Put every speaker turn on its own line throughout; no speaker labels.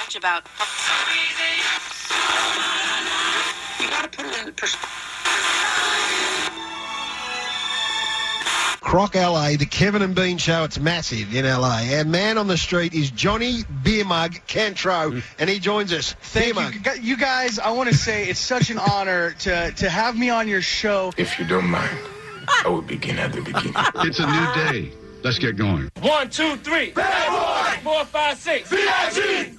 much about. You gotta put it in perspective.
Croc LA, the Kevin and Bean Show. It's massive in LA. Our man on the street is Johnny Beer Mug Cantro, and he joins us.
Thank you guys. I want to say it's such an honor to have me on your show.
If you don't mind, I will begin at the beginning.
It's a new day. Let's get going.
1, 2, 3. Bad boy. 4, 5, 6. VIG.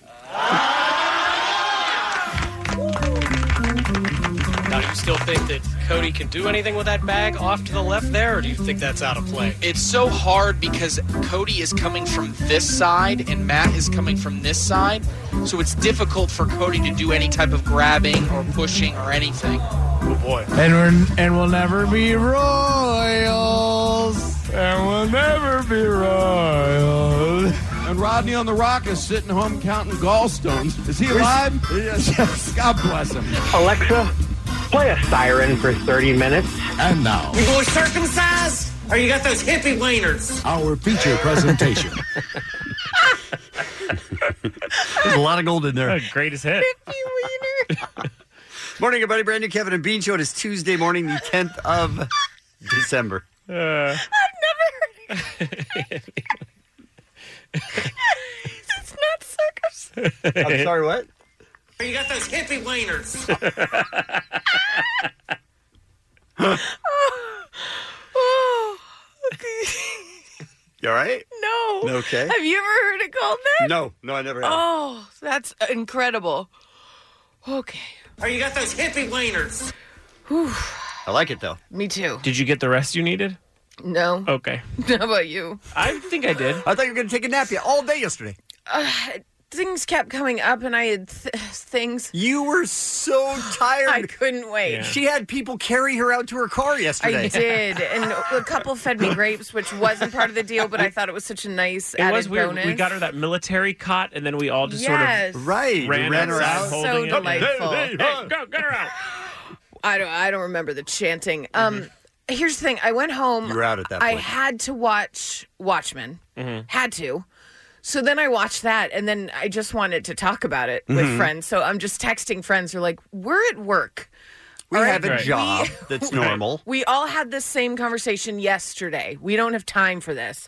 Now, do you still think that Cody can do anything with that bag off to the left there, or do you think that's out of play?
It's so hard because Cody is coming from this side and Matt is coming from this side, so it's difficult for Cody to do any type of grabbing or pushing or anything.
Oh, boy.
And we'll never be royals. And we'll never be royals.
And Rodney on the Rock is sitting home counting gallstones. Is he alive? Yes. God bless him.
Alexa, play a siren for 30 minutes.
And now,
You boys circumcised? Or you got those hippie wieners?
our feature presentation.
There's a lot of gold in there.
Greatest hit.
Morning, everybody. Brand new Kevin and Bean Show. It is Tuesday morning, the 10th of December.
I've never heard it. It's not circumcised.
I'm sorry, what?
Or you got those hippie wieners?
You all right?
No.
Okay.
Have you ever heard it called that?
No, I never have.
Oh, that's incredible. Okay.
Or you got those hippie wieners?
Whew.
I like it, though.
Me too.
Did you get the rest you needed?
No.
Okay.
How about you?
I think I did.
I thought you were going to take a nap all day yesterday.
Things kept coming up, and I had things.
You were so tired.
I couldn't wait.
Yeah.
She had people carry her out to her car yesterday.
I did, and a couple fed me grapes, which wasn't part of the deal, but I thought it was such a nice
It
added
was weird.
bonus.
We got her that military cot, and then we all just
Yes.
sort of
Right.
ran
her
outside
out.
holding
So
it.
delightful.
Hey, go, get her out.
I don't remember the chanting. Here's the thing. I went home.
You were out at that
I
point.
had to watch Watchmen. Had to. So then I watched that, and then I just wanted to talk about it with friends. So I'm just texting friends who are like, we're at work.
We
All
have
right,
a job that's normal.
We all had this same conversation yesterday. We don't have time for this.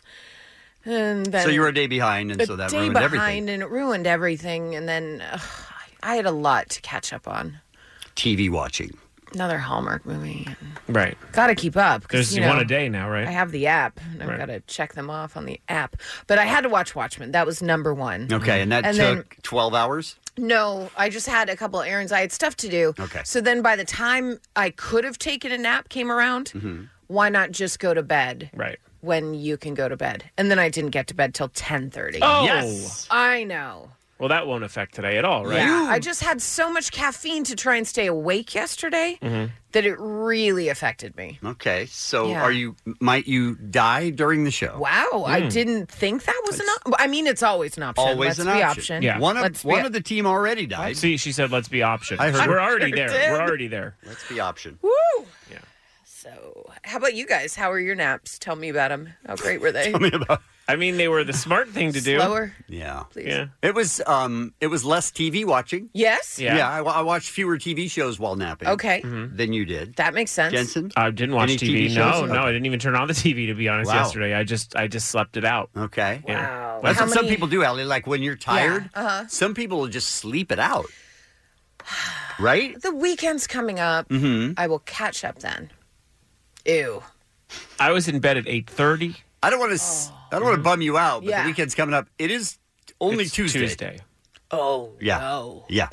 And then
So you were a day behind, and so that
day
ruined
behind,
everything.
and it ruined everything. And then I had a lot to catch up on.
TV watching.
Another Hallmark movie.
Right.
Got to keep up. 'Cause,
There's
you know,
one a day now, right?
I have the app, and I've
Right.
got to check them off on the app. But I had to watch Watchmen. That was number one.
Okay, and that
And
took 12 hours?
No, I just had a couple of errands. I had stuff to do.
Okay.
So then by the time I could have taken a nap came around, why not just go to bed
Right.
when you can go to bed? And then I didn't get to bed till 10:30.
Oh.
Yes.
I know.
Well, that won't affect today at all, right?
Yeah, I just had so much caffeine to try and stay awake yesterday that it really affected me.
Okay, so
Yeah.
might you die during the show?
Wow, I didn't think that was an option. I mean, it's always an option.
Always
Let's
an
be
option.
Yeah.
One
Let's
of
be-
the team already died.
See, she said, let's be option.
I heard
We're
her.
already
I
there.
did.
We're already there.
Let's be option.
Woo!
Yeah.
So, how about you guys? How are your naps? Tell me about them. How great were they?
Tell me about.
I mean, they were the smart thing to do.
Slower,
Yeah.
please.
Yeah.
It was less TV watching.
Yes?
Yeah.
I watched fewer TV shows while napping.
Okay.
Than you did.
That makes sense.
Jensen?
I didn't watch
Any
TV.
TV
No,
shows?
no, I didn't even turn on the TV, to be honest,
Wow.
yesterday. I just slept it out.
Okay.
Yeah.
Wow.
That's
How
what some
many-
people do, Allie. Like when you're tired, some people will just sleep it out. Right?
The weekend's coming up. I will catch up then. Ew.
I was in bed at 8:30.
I don't want to bum you out, but
Yeah.
the weekend's coming up. It is only
It's
Tuesday.
Oh,
Yeah.
no.
Yeah.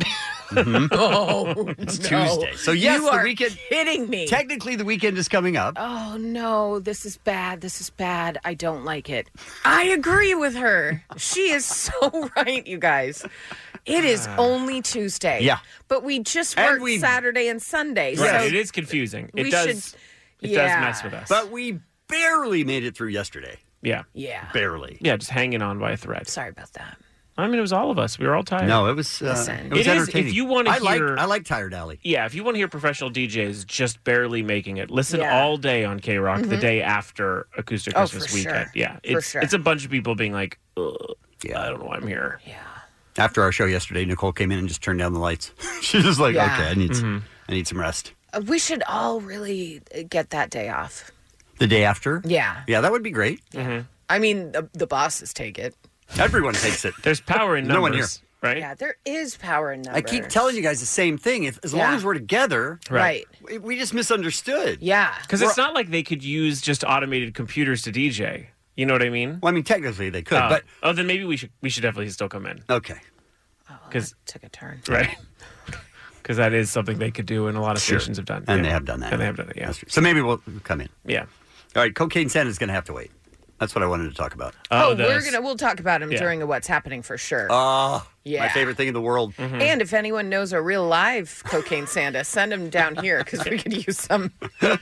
Oh,
It's
no.
Tuesday. So yes,
you
the
are
weekend.
kidding me.
Technically, the weekend is coming up.
Oh, no. This is bad. This is bad. I don't like it. I agree with her. She is so right, you guys. It is only Tuesday.
Yeah.
But we just
And
work Saturday and Sunday.
Right.
So
It is confusing. It
we
does.
should-
It
yeah.
does mess with us.
But we barely made it through yesterday.
yeah.
Yeah.
Barely.
Yeah, just hanging on by a thread.
Sorry about that.
I mean, it was all of us. We were all tired.
No, it was.
Listen.
It was
It is,
entertaining.
if you wanna hear-
I like Tired Alley.
Yeah, if you want to hear professional DJs just barely making it, listen
Yeah.
all day on K-Rock the day after Acoustic
Oh,
Christmas
for
weekend.
sure.
Yeah,
For
it's
sure.
it's a bunch of people being like, ugh,
Yeah.
I don't know why I'm here.
Yeah.
After our show yesterday, Nicole came in and just turned down the lights. She's just like,
Yeah.
okay, I need some rest.
We should all really get that day off.
The day after?
Yeah.
Yeah, that would be great.
I mean, the bosses take it.
Everyone takes it.
There's power in numbers,
No one here.
right?
Yeah, there is power in numbers.
I keep telling you guys the same thing. As long as we're together,
Right.
we just misunderstood.
Yeah.
Because it's not like they could use just automated computers to DJ. You know what I mean?
Well, I mean, technically they could, but
then maybe we should definitely still come in.
Okay.
Because
took a turn.
Right. Because that is something they could do, and a lot of stations have done.
And they have done that.
And they have done it. Yeah.
So maybe we'll come in.
Yeah.
All right, Cocaine Santa's going to have to wait. That's what I wanted to talk about.
We'll talk about him
Yeah.
during the What's Happening for sure.
Oh,
Yeah.
my favorite thing in the world.
And if anyone knows a real live Cocaine Santa, send him down here because we could use some.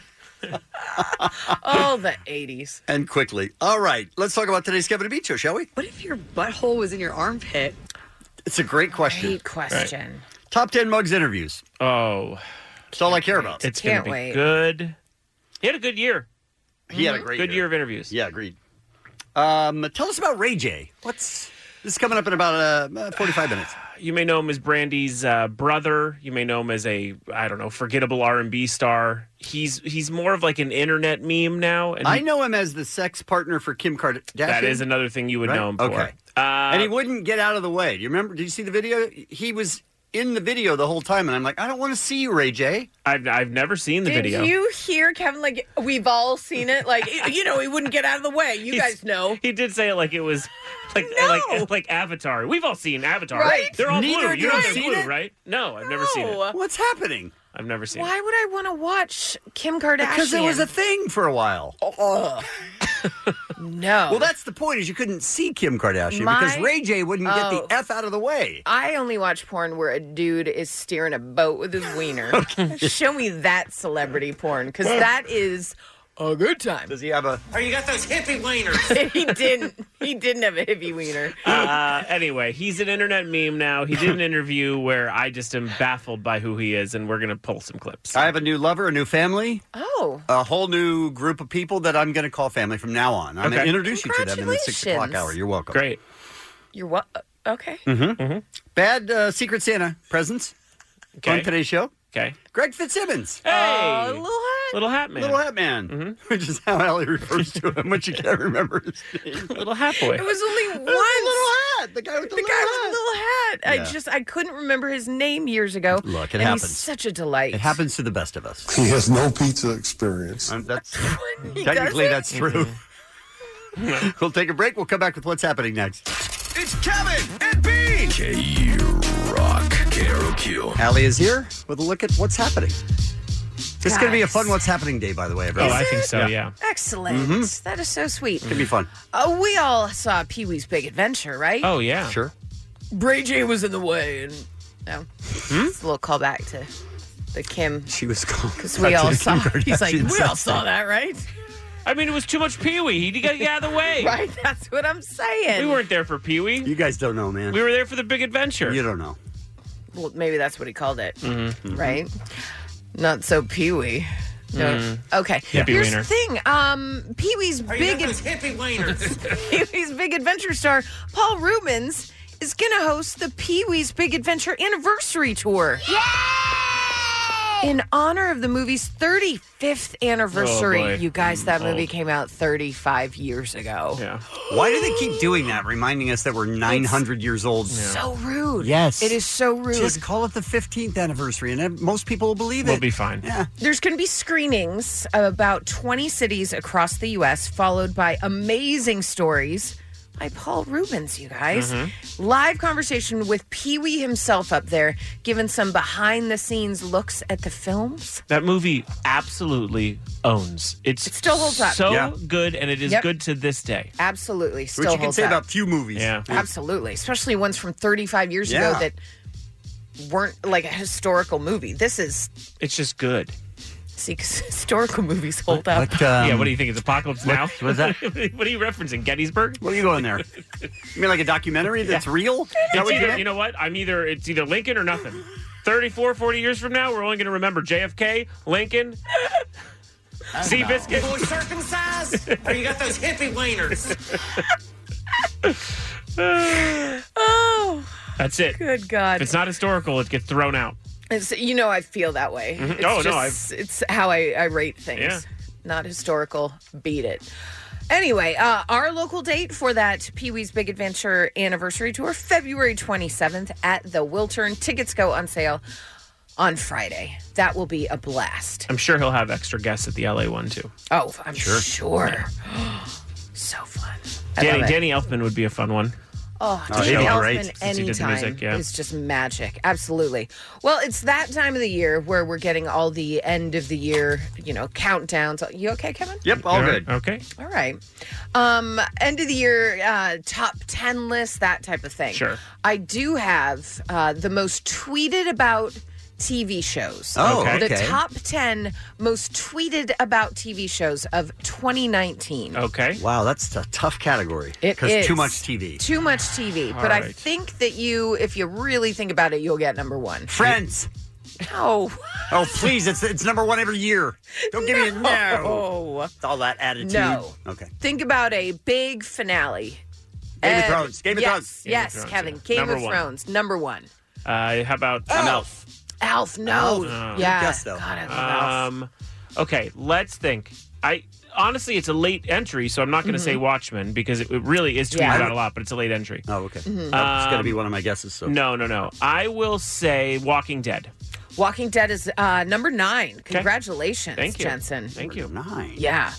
The 80s.
And quickly. All right, let's talk about today's Kevin and Beach show, shall we?
What if your butthole was in your armpit?
It's a great question.
Great question.
Top 10 Mugs interviews.
Oh.
That's all I care about.
It's going to be good. He had a good year.
He had a great
good year of interviews.
Yeah, agreed. Tell us about Ray J. This is coming up in about 45 minutes.
You may know him as Brandy's brother. You may know him as a, forgettable R&B star. He's more of like an internet meme now. And
I know him as the sex partner for Kim Kardashian.
That is another thing you would know him for.
Okay. And he wouldn't get out of the way. Do you remember? Did you see the video? He was in the video the whole time, and I'm like, I don't want to see you, Ray J.
I've never seen the video.
Did you hear Kevin? Like, we've all seen it. Like, he wouldn't get out of the way. You guys know.
He did say it like it was like Avatar. We've all seen Avatar.
Right.
They're all
Neither
blue.
of
You
you
know
have
they're
seen
blue,
it?
right? No, I've never seen it.
What's happening?
I've never seen
Why
it.
would I want to watch Kim Kardashian?
Because it was a thing for a while.
No.
Well, that's the point, is you couldn't see Kim Kardashian
My-
because Ray J wouldn't get the F out of the way.
I only watch porn where a dude is steering a boat with his wiener. Show me that celebrity porn, because that is a good time.
Does he have a...
Oh, you got those hippie wieners.
He didn't have a hippie wiener.
Anyway, he's an internet meme now. He did an interview where I just am baffled by who he is, and we're going to pull some clips.
I have a new lover, a new family.
Oh.
A whole new group of people that I'm going to call family from now on. I'm going to introduce you to them in the 6 o'clock hour. You're welcome.
Great.
You're what? Okay.
Bad Secret Santa presents on today's show.
Okay.
Greg Fitzsimmons.
Hey!
Little
Hat Man.
Little Hat Man. Which is how Allie refers to him when she can't remember his name.
Little Hat Boy.
It was only one.
Little Hat. The guy with the little hat.
hat. I couldn't remember his name years ago.
Look, it
and
happens.
He's such a delight.
It happens to the best of us.
He has no pizza experience.
Technically, that's true. We'll take a break. We'll come back with what's happening next. It's Kevin and Bean.
K-Rock, KROQ.
Allie is here with a look at what's happening. This is going to be a fun What's Happening day, by the way, everyone.
I think so, yeah.
Excellent. That is so sweet.
It's going to be fun.
We all saw Pee-wee's Big Adventure, right?
Oh, yeah.
Sure.
Ray J was in the way. And it's a little callback to the Kim.
She was called.
Because we all saw. He's like,
Kardashian
we all
sex
saw
tape.
that, right?
I mean, it was too much Pee-wee. He got to get out of the way.
Right? That's what I'm saying.
We weren't there for Pee-wee.
You guys don't know, man.
We were there for the Big Adventure.
You don't know.
Well, maybe that's what he called it, right? Not so Pee-wee. No. Okay.
Hippie
Here's
wiener.
the thing. Pee-wee's
Oh, you
big
got those hippie wieners.
Pee-wee's Big Adventure star Paul Rubens is going to host the Pee-wee's Big Adventure anniversary tour. In honor of the movie's 35th anniversary.
Oh, boy.
You guys, that movie
Old.
came out 35 years ago.
Yeah.
Why do they keep doing that, reminding us that we're 900 years old?
So rude.
Yes.
It is so rude.
Just call it the 15th anniversary, and most people will believe it.
We'll be fine.
Yeah.
There's going to be screenings of about 20 cities across the U.S., followed by amazing stories by Paul Rubens, you guys. Live conversation with Pee-wee himself up there, giving some behind-the-scenes looks at the films.
That movie absolutely owns. It
still holds up.
So
Yeah.
good, and it is
Yep.
good to this day.
Absolutely. Still
Which you can
holds
say
up.
about few movies.
Yeah.
Absolutely. Especially ones from 35 years ago
Yeah.
that weren't like a historical movie. This is...
It's just good.
See, 'cause historical movies hold up.
But,
Yeah, what do you think? It's Apocalypse Now?
what's that?
What are you referencing? Gettysburg?
What are you going there? You mean like a documentary that's real? Is that
It's
what you
either,
meant?
you know what? It's either Lincoln or nothing. 34, 40 years from now, we're only going to remember JFK, Lincoln, Seabiscuit.
Fully circumcised? Or you got those hippie wieners?
Oh,
That's it.
Good God.
If it's not historical, it gets thrown out.
It's, I feel that way.
Mm-hmm.
It's how I rate things.
Yeah.
Not historical. Beat it. Anyway, our local date for that Pee-wee's Big Adventure anniversary tour, February 27th at the Wiltern. Tickets go on sale on Friday. That will be a blast.
I'm sure he'll have extra guests at the LA one, too.
Oh, I'm sure. So fun.
Danny Elfman would be a fun one.
Oh,
he'd
Danny
be
Elfman
great.
Since he did the
anytime
music, yeah.
is just magic. Absolutely. Well, it's that time of the year where we're getting all the end of the year, countdowns. You okay, Kevin?
Yep, all good.
Okay.
All right. End of the year top 10 list, that type of thing.
Sure.
I do have the most tweeted about TV shows.
Oh,
The
okay.
top 10 most tweeted about TV shows of 2019.
Okay.
Wow, that's a tough category.
It
Because
is.
too much TV.
Too much TV.
All
but I
right.
think that if you really think about it, you'll get number one.
Friends.
No.
Oh, please. It's number one every year. Don't give me a no.
Oh.
It's all that attitude.
No.
Okay.
Think about a big finale.
Game of Thrones. Game of
yes,
Thrones.
Yes,
Game of Thrones,
Kevin.
yeah.
Game
Number
of
one.
Thrones. Number one.
How about
Elf.
Alf, no.
Alf.
Yeah.
Good guess, though.
God, I love Alf.
Okay, let's think. Honestly, it's a late entry, so I'm not going to say Watchmen because it really is tweeted
Yeah.
about a lot, but it's a late entry.
Oh, okay. That's going to be one of my guesses. So.
No. I will say Walking Dead.
Walking Dead is number 9. Congratulations,
Thank you.
Jensen.
Thank you.
9.
Yeah.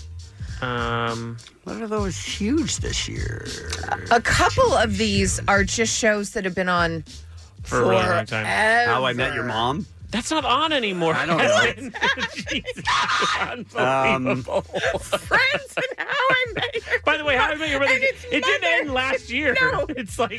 What are those huge this year?
A couple of these are just shows that have been on
For a really long time.
How I Met Your Mom?
That's not on anymore.
I don't know.
Jesus. Unbelievable.
Friends and How I Met Your
By the way, How I Met Your Mother,
And its
it didn't end last year.
No.
It's like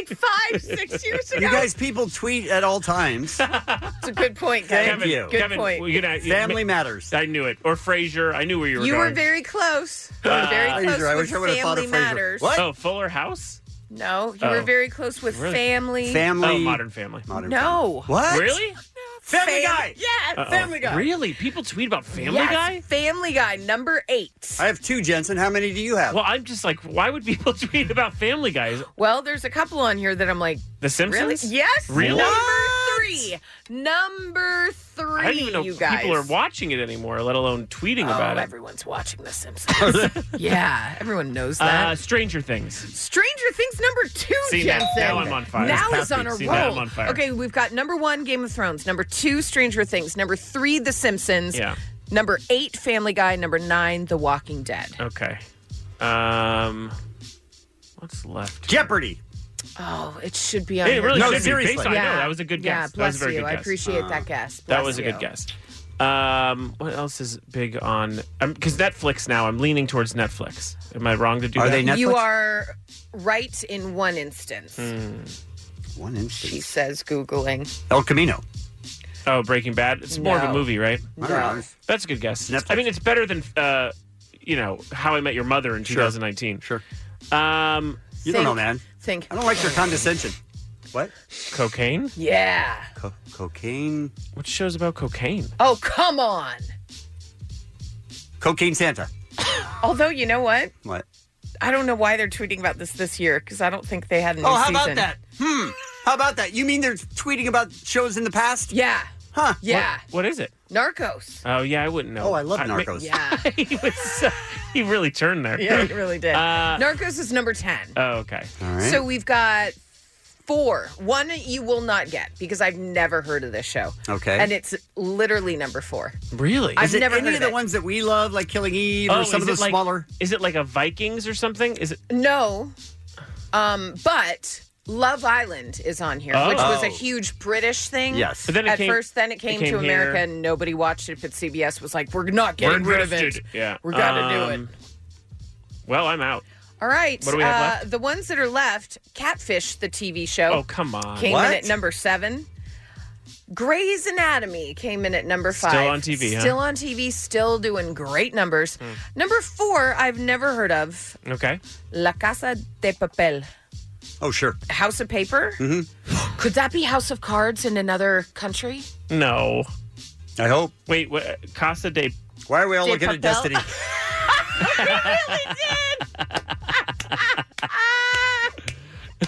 5-6 years ago.
You guys, people tweet at all times.
It's a good point, guys.
Thank you.
Good
Kevin,
point.
Family matters.
I knew it. Or Frasier. I knew where you were
You
going.
were very close. You were very close
Frasier. I
with
wish I would have thought of
Family
Frasier.
Matters.
What?
Oh, Fuller House?
No, you were
Oh.
very close with
Really?
Family.
Family.
Oh, Modern Family.
Modern
No.
What?
Really?
Family Guy.
Yeah,
Uh-oh.
Family Guy.
Really? People tweet about Family
Yes,
Guy?
Family Guy, number 8.
I have 2, Jensen. How many do you have?
Well, I'm just like, why would people tweet about Family Guy?
Well, there's a couple on here that I'm like,
The Simpsons?
really? Yes.
Really?
Number 3,
I don't even know
you
if
guys.
people are watching it anymore, let alone tweeting about it.
Everyone's watching The Simpsons. Yeah, everyone knows that.
Stranger Things.
Stranger Things, number 2,
See,
Jensen.
now I'm on fire.
Now
It's
he's on a
See,
roll.
now I'm on fire.
Okay, we've got number 1, Game of Thrones. Number 2, Stranger Things. Number 3, The Simpsons.
Yeah.
Number 8, Family Guy. Number 9, The Walking Dead.
Okay. What's left?
Jeopardy.
Oh, it should be on
It
here.
really
No,
should be.
seriously.
Based on, I know, that was a good
Yeah,
guess. That
bless
was a very
you.
good
I
guess.
appreciate that guess.
That
Bless
was a
you.
good guess. What else is big on? Because Netflix now, I'm leaning towards Netflix. Am I wrong to do
Are
that?
they Netflix?
You are right in one instance.
One instance.
She says, Googling.
El Camino.
Oh, Breaking Bad. It's more of a
No.
movie, right?
I don't know.
That's a good guess.
Netflix.
I mean, it's better than How I Met Your Mother in 2019.
Sure.
You
don't know, man.
Think.
I don't like their condescension. What?
Cocaine?
Yeah.
Cocaine.
What show's about cocaine?
Oh, come on.
Cocaine Santa.
Although, you know what?
What?
I don't know why they're tweeting about this year because I don't think they had a new
Oh, how
season.
about that? How about that? You mean they're tweeting about shows in the past?
Yeah.
Huh.
Yeah.
What is it?
Narcos.
Oh, yeah, I wouldn't know.
Oh, I love Narcos.
Yeah.
He really turned there.
Yeah, he really did. Narcos is number 10.
Oh, okay.
All right.
So we've got 4. One you will not get because I've never heard of this show.
Okay.
And it's literally number 4.
Really?
I've
Is it
never
any
heard
of the
it.
ones that we love, like Killing Eve, or some of the smaller?
Is it like a Vikings or something? Is it?
No. But Love Island is on here, which was a huge British thing.
Yes.
But then
At first, then it came to America
here.
and nobody watched it, but CBS was like, we're not getting rid of it.
invested. Yeah.
We got to do it.
Well, I'm out.
All right.
What do we have left?
The ones that are left, Catfish, the TV show.
Oh, come on.
Came in at number 7. Grey's Anatomy came in at number 5.
Still on TV, huh?
Still on TV, still doing great numbers. Number 4, I've never heard of.
Okay.
La Casa de Papel.
Oh, sure.
House of Paper?
Mm-hmm.
Could that be House of Cards in another country?
No.
I hope.
Wait, what? Casa de...
Why are we all
De
looking at
Papel?
Destiny?
We really did.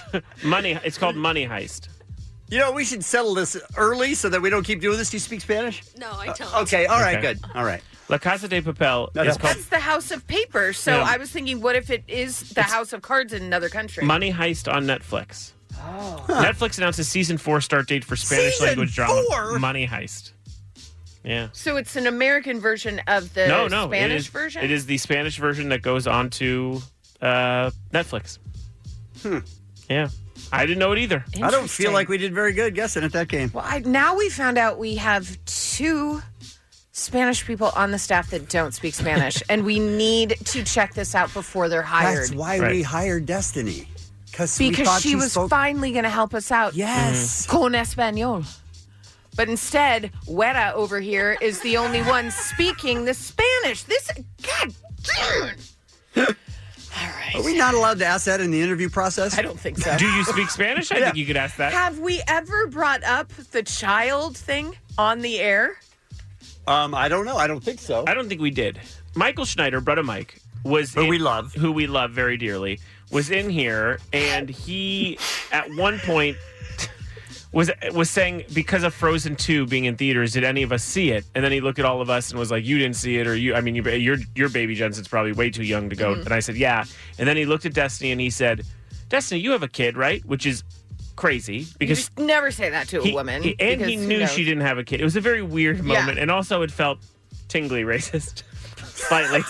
Money. It's called Money Heist.
You know, we should settle this early so that we don't keep doing this. Do you speak Spanish?
No, I don't.
Okay, all right,
Okay.
good. All right.
La Casa de Papel is called
That's the House of Paper. So
Yeah.
I was thinking, what if it is the House of Cards in another country?
Money Heist on Netflix.
Oh.
Netflix announces season 4 start date for Spanish
Season
language drama
4?
Money Heist. Yeah.
So it's an American version of the
No,
Spanish
it is,
version?
It is the Spanish version that goes on to Netflix. Yeah. I didn't know it either.
I don't feel like we did very good guessing at that game.
Well, now we found out we have 2 Spanish people on the staff that don't speak Spanish, and we need to check this out before they're hired.
That's why we hired Destiny.
Because
thought
she was finally going to help us out.
Yes.
Con español. But instead, Weta over here is the only one speaking the Spanish. God damn it.
Are we not allowed to ask that in the interview process?
I don't think so.
Do you speak Spanish? I think you could ask that.
Have we ever brought up the child thing on the air?
I don't know. I don't think so.
I don't think we did. Michael Schneider, Brother Mike, who we love very dearly, was in here, and he at one point was saying, because of Frozen 2 being in theaters, did any of us see it? And then he looked at all of us and was like, you didn't see it, or your baby Jensen's probably way too young to go. And I said, yeah. And then he looked at Destiny and he said, Destiny, you have a kid, right? Which is crazy because
You just never say that to a woman.
he
because
knew
who knows?
she didn't have a kid. It was a very weird moment, and also it felt tingly racist. Slightly.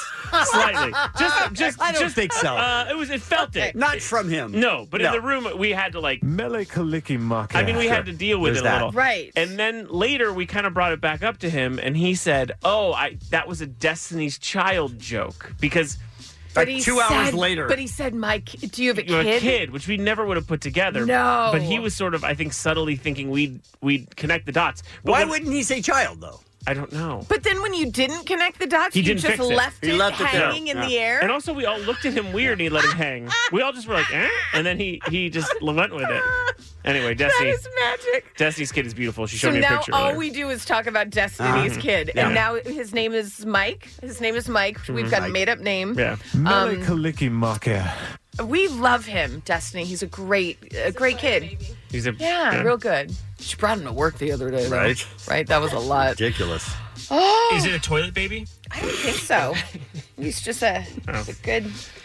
Just
I don't think so.
It felt it.
Not from him.
No, but in the room we had to like
Mele Kalikimaka.
I mean, we had to deal with
There's
it a
that.
little.
Right.
And then later we kind of brought it back up to him, and he said, "Oh, that was a Destiny's Child joke because."
But he
2 hours
said-
later.
But he said, Mike, do you have a
You have
kid?
a kid, which we never would have put together.
No.
But he was sort of, I think, subtly thinking we'd connect the dots. But
Why wouldn't he say child, though?
I don't know.
But then when you didn't connect the dots,
He
you
didn't
just
fix it.
left
He
it
left it there.
hanging in the air.
And also, we all looked at him weird, and he let it hang. We all just were like, eh? And then he just went with it. Anyway,
that
Destiny.
is magic.
Destiny's kid is beautiful. She
So
showed me a
now
picture
all
earlier.
we do is talk about Destiny's kid.
Yeah.
And now his name is Mike. His name is Mike. We've got a made-up name.
Yeah.
Mele Kalikimaka.
We love him, Destiny. He's a great kid.
He's a
Real good. She brought him to work the other day, though.
Right.
Right? That was a lot.
Ridiculous.
Oh,
Is it a toilet baby?
I don't think so. He's just a good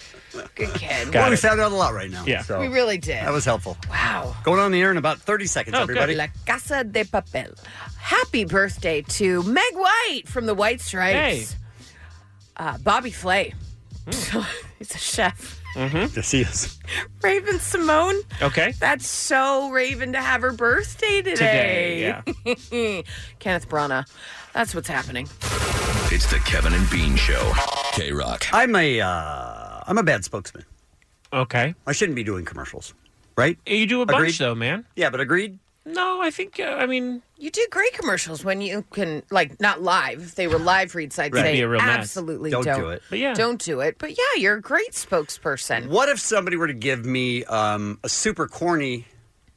kid.
Well, we found out a lot right now.
Yeah.
So
We really did.
that was helpful.
Wow.
Going on the air in about 30 seconds, everybody.
La Casa de Papel. Happy birthday to Meg White from the White Stripes. Bobby Flay. He's a chef.
Yes, he is.
Raven Simone.
Okay.
That's so Raven to have her birthday today. Kenneth Branagh. That's what's happening.
It's the Kevin and Bean Show. K-Rock.
I'm a bad spokesman.
Okay.
I shouldn't be doing commercials, right?
You do a bunch,
Agreed?
though, man.
Yeah, but agreed?
No, I think,
You do great commercials when you can, like, not live. If they were live reads, I'd
Right.
say
Be a real mess.
absolutely
Don't do it.
But yeah.
Don't do it. But yeah, you're a great spokesperson.
What if somebody were to give me a super corny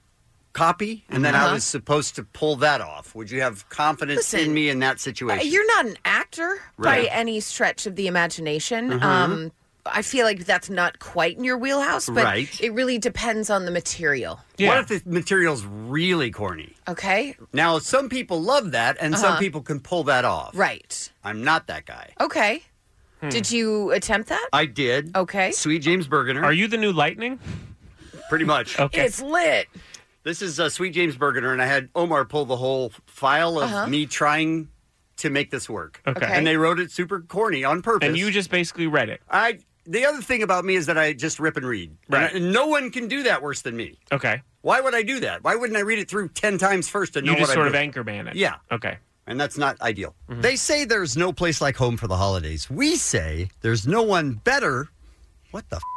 copy, and then I was supposed to pull that off? Would you have confidence in me in that situation?
You're not an actor
Right.
by any stretch of the imagination.
Mhm.
I feel like that's not quite in your wheelhouse, but
Right.
it really depends on the material.
What if the material's really corny?
Okay?
Now, some people love that, and some
Uh-huh.
people can pull that off.
Right.
I'm not that guy.
Okay. Did you attempt that?
I did.
Okay.
Sweet James Bergener.
Are you the new Lightning?
Pretty much.
Okay.
It's lit.
This is Sweet James Bergener, and I had Omar pull the whole file of me trying to make this work.
Okay.
And they wrote it super corny on purpose.
And you just basically read it.
The other thing about me is that I just rip and read.
Right.
And no one can do that worse than me.
Okay.
Why would I do that? Why wouldn't I read it through 10 times first and know
You just
what
sort
I'm
of
doing?
anchorman it.
Yeah.
Okay.
And that's not ideal. They say there's no place like home for the holidays. We say there's no one better. What the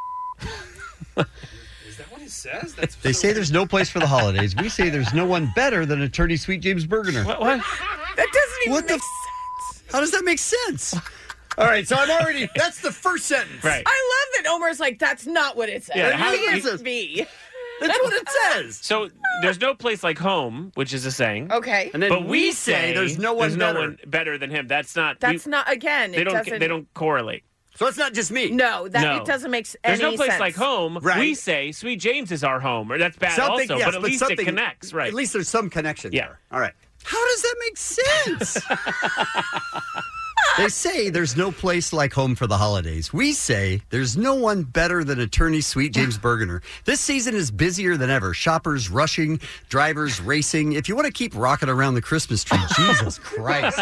Is that what it says? That's
They say there's no place for the holidays. We say there's no one better than attorney Sweet James Bergener.
What?
That doesn't even
What the
make
f- How does that make sense? All right, so I'm already. That's the first sentence.
Right.
I love that Omar's like, that's not what it says.
Yeah,
It
how-
can't be.
That's what it says.
So there's no place like home, which is a saying.
Okay.
And then
But
we say there's no one better.
better than him. That's not.
That's not, again,
They
it
don't.
doesn't.
They don't correlate.
So it's not just me.
No, it doesn't make any sense.
There's no place like home.
Right.
We say Sweet James is our home, or that's bad
Something,
also,
yes,
but at least it connects, right?
At least there's some connection
Yeah.
there. All right. How does that make sense? They say there's no place like home for the holidays. We say there's no one better than attorney Sweet James Bergener. This season is busier than ever. Shoppers rushing, drivers racing. If you want to keep rocking around the Christmas tree, Jesus Christ.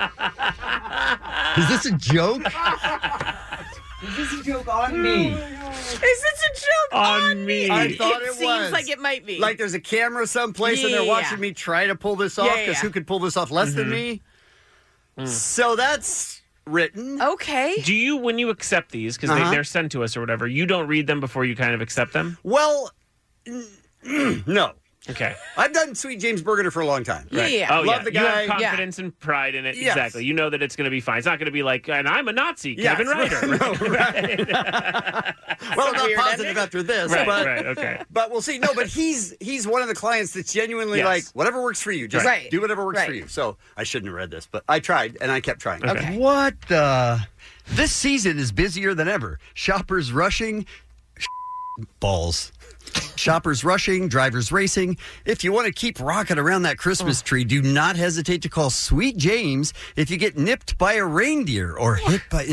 Is this a joke? Is this a joke on me?
Is this a joke on me?
I thought it was.
Seems like it might be.
Like there's a camera someplace and they're watching me try to pull this off because who could pull this off less than me? So that's written.
Okay.
Do you, when you accept these, because they're sent to us or whatever, you don't read them before you kind of accept them?
Well, no.
Okay.
I've done Sweet James Bergener for a long time.
Right.
Yeah.
Oh,
Love the guy.
You have confidence and pride in it.
Yes.
Exactly. You know that it's going to be fine. It's not going to be like, and I'm a Nazi,
Yes.
Kevin Ryder.
No, right. Well, I'm not positive after this.
Right,
but,
right, okay.
But we'll see. No, but he's one of the clients that's genuinely like, whatever works for you. Just do whatever works for you. So I shouldn't have read this, but I tried, and I kept trying.
Okay.
What the? This season is busier than ever. Shoppers rushing. Balls. Shoppers rushing, drivers racing. If you want to keep rocking around that Christmas tree, do not hesitate to call Sweet James if you get nipped by a reindeer or hit by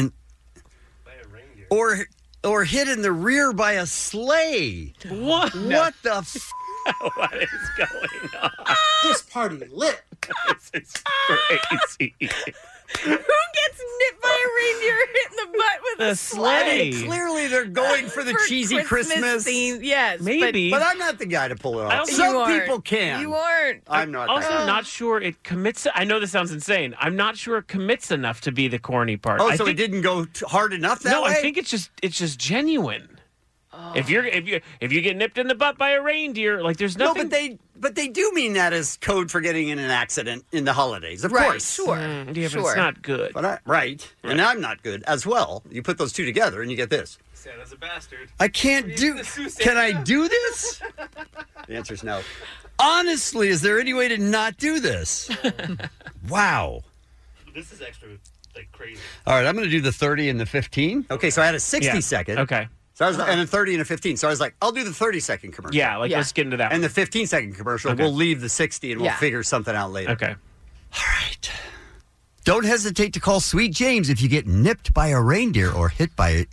or hit in the rear by a sleigh.
What?
What the
What is going on?
This party lit.
This is crazy.
Who gets nipped by a reindeer hit in the butt with a sleigh?
Clearly, they're going for the cheesy Christmas
theme. Yes,
maybe.
But I'm not the guy to pull it off.
Also,
Some people can.
You aren't.
I'm not.
Also, not sure it commits. I know this sounds insane. I'm not sure it commits enough to be the corny part.
Oh, so it didn't go hard enough that way?
No, I think it's just genuine. If you get nipped in the butt by a reindeer, like there's nothing.
No, but they do mean that as code for getting in an accident in the holidays, of course.
Sure.
Yeah, but it's not good.
But and I'm not good as well. You put those two together and you get this.
Santa's a bastard.
I can't do. Can I do this? The answer's no. Honestly, is there any way to not do this? Wow.
This is extra crazy.
All right, I'm going to do the 30 and the 15. Okay, so I had a 60-second.
Okay.
So I was, and a 30 and a 15. So I was like, I'll do the 30-second commercial.
Yeah, let's get into that.
And the 15-second commercial, we'll leave the 60 and we'll figure something out later.
Okay.
All right. Don't hesitate to call Sweet James if you get nipped by a reindeer or hit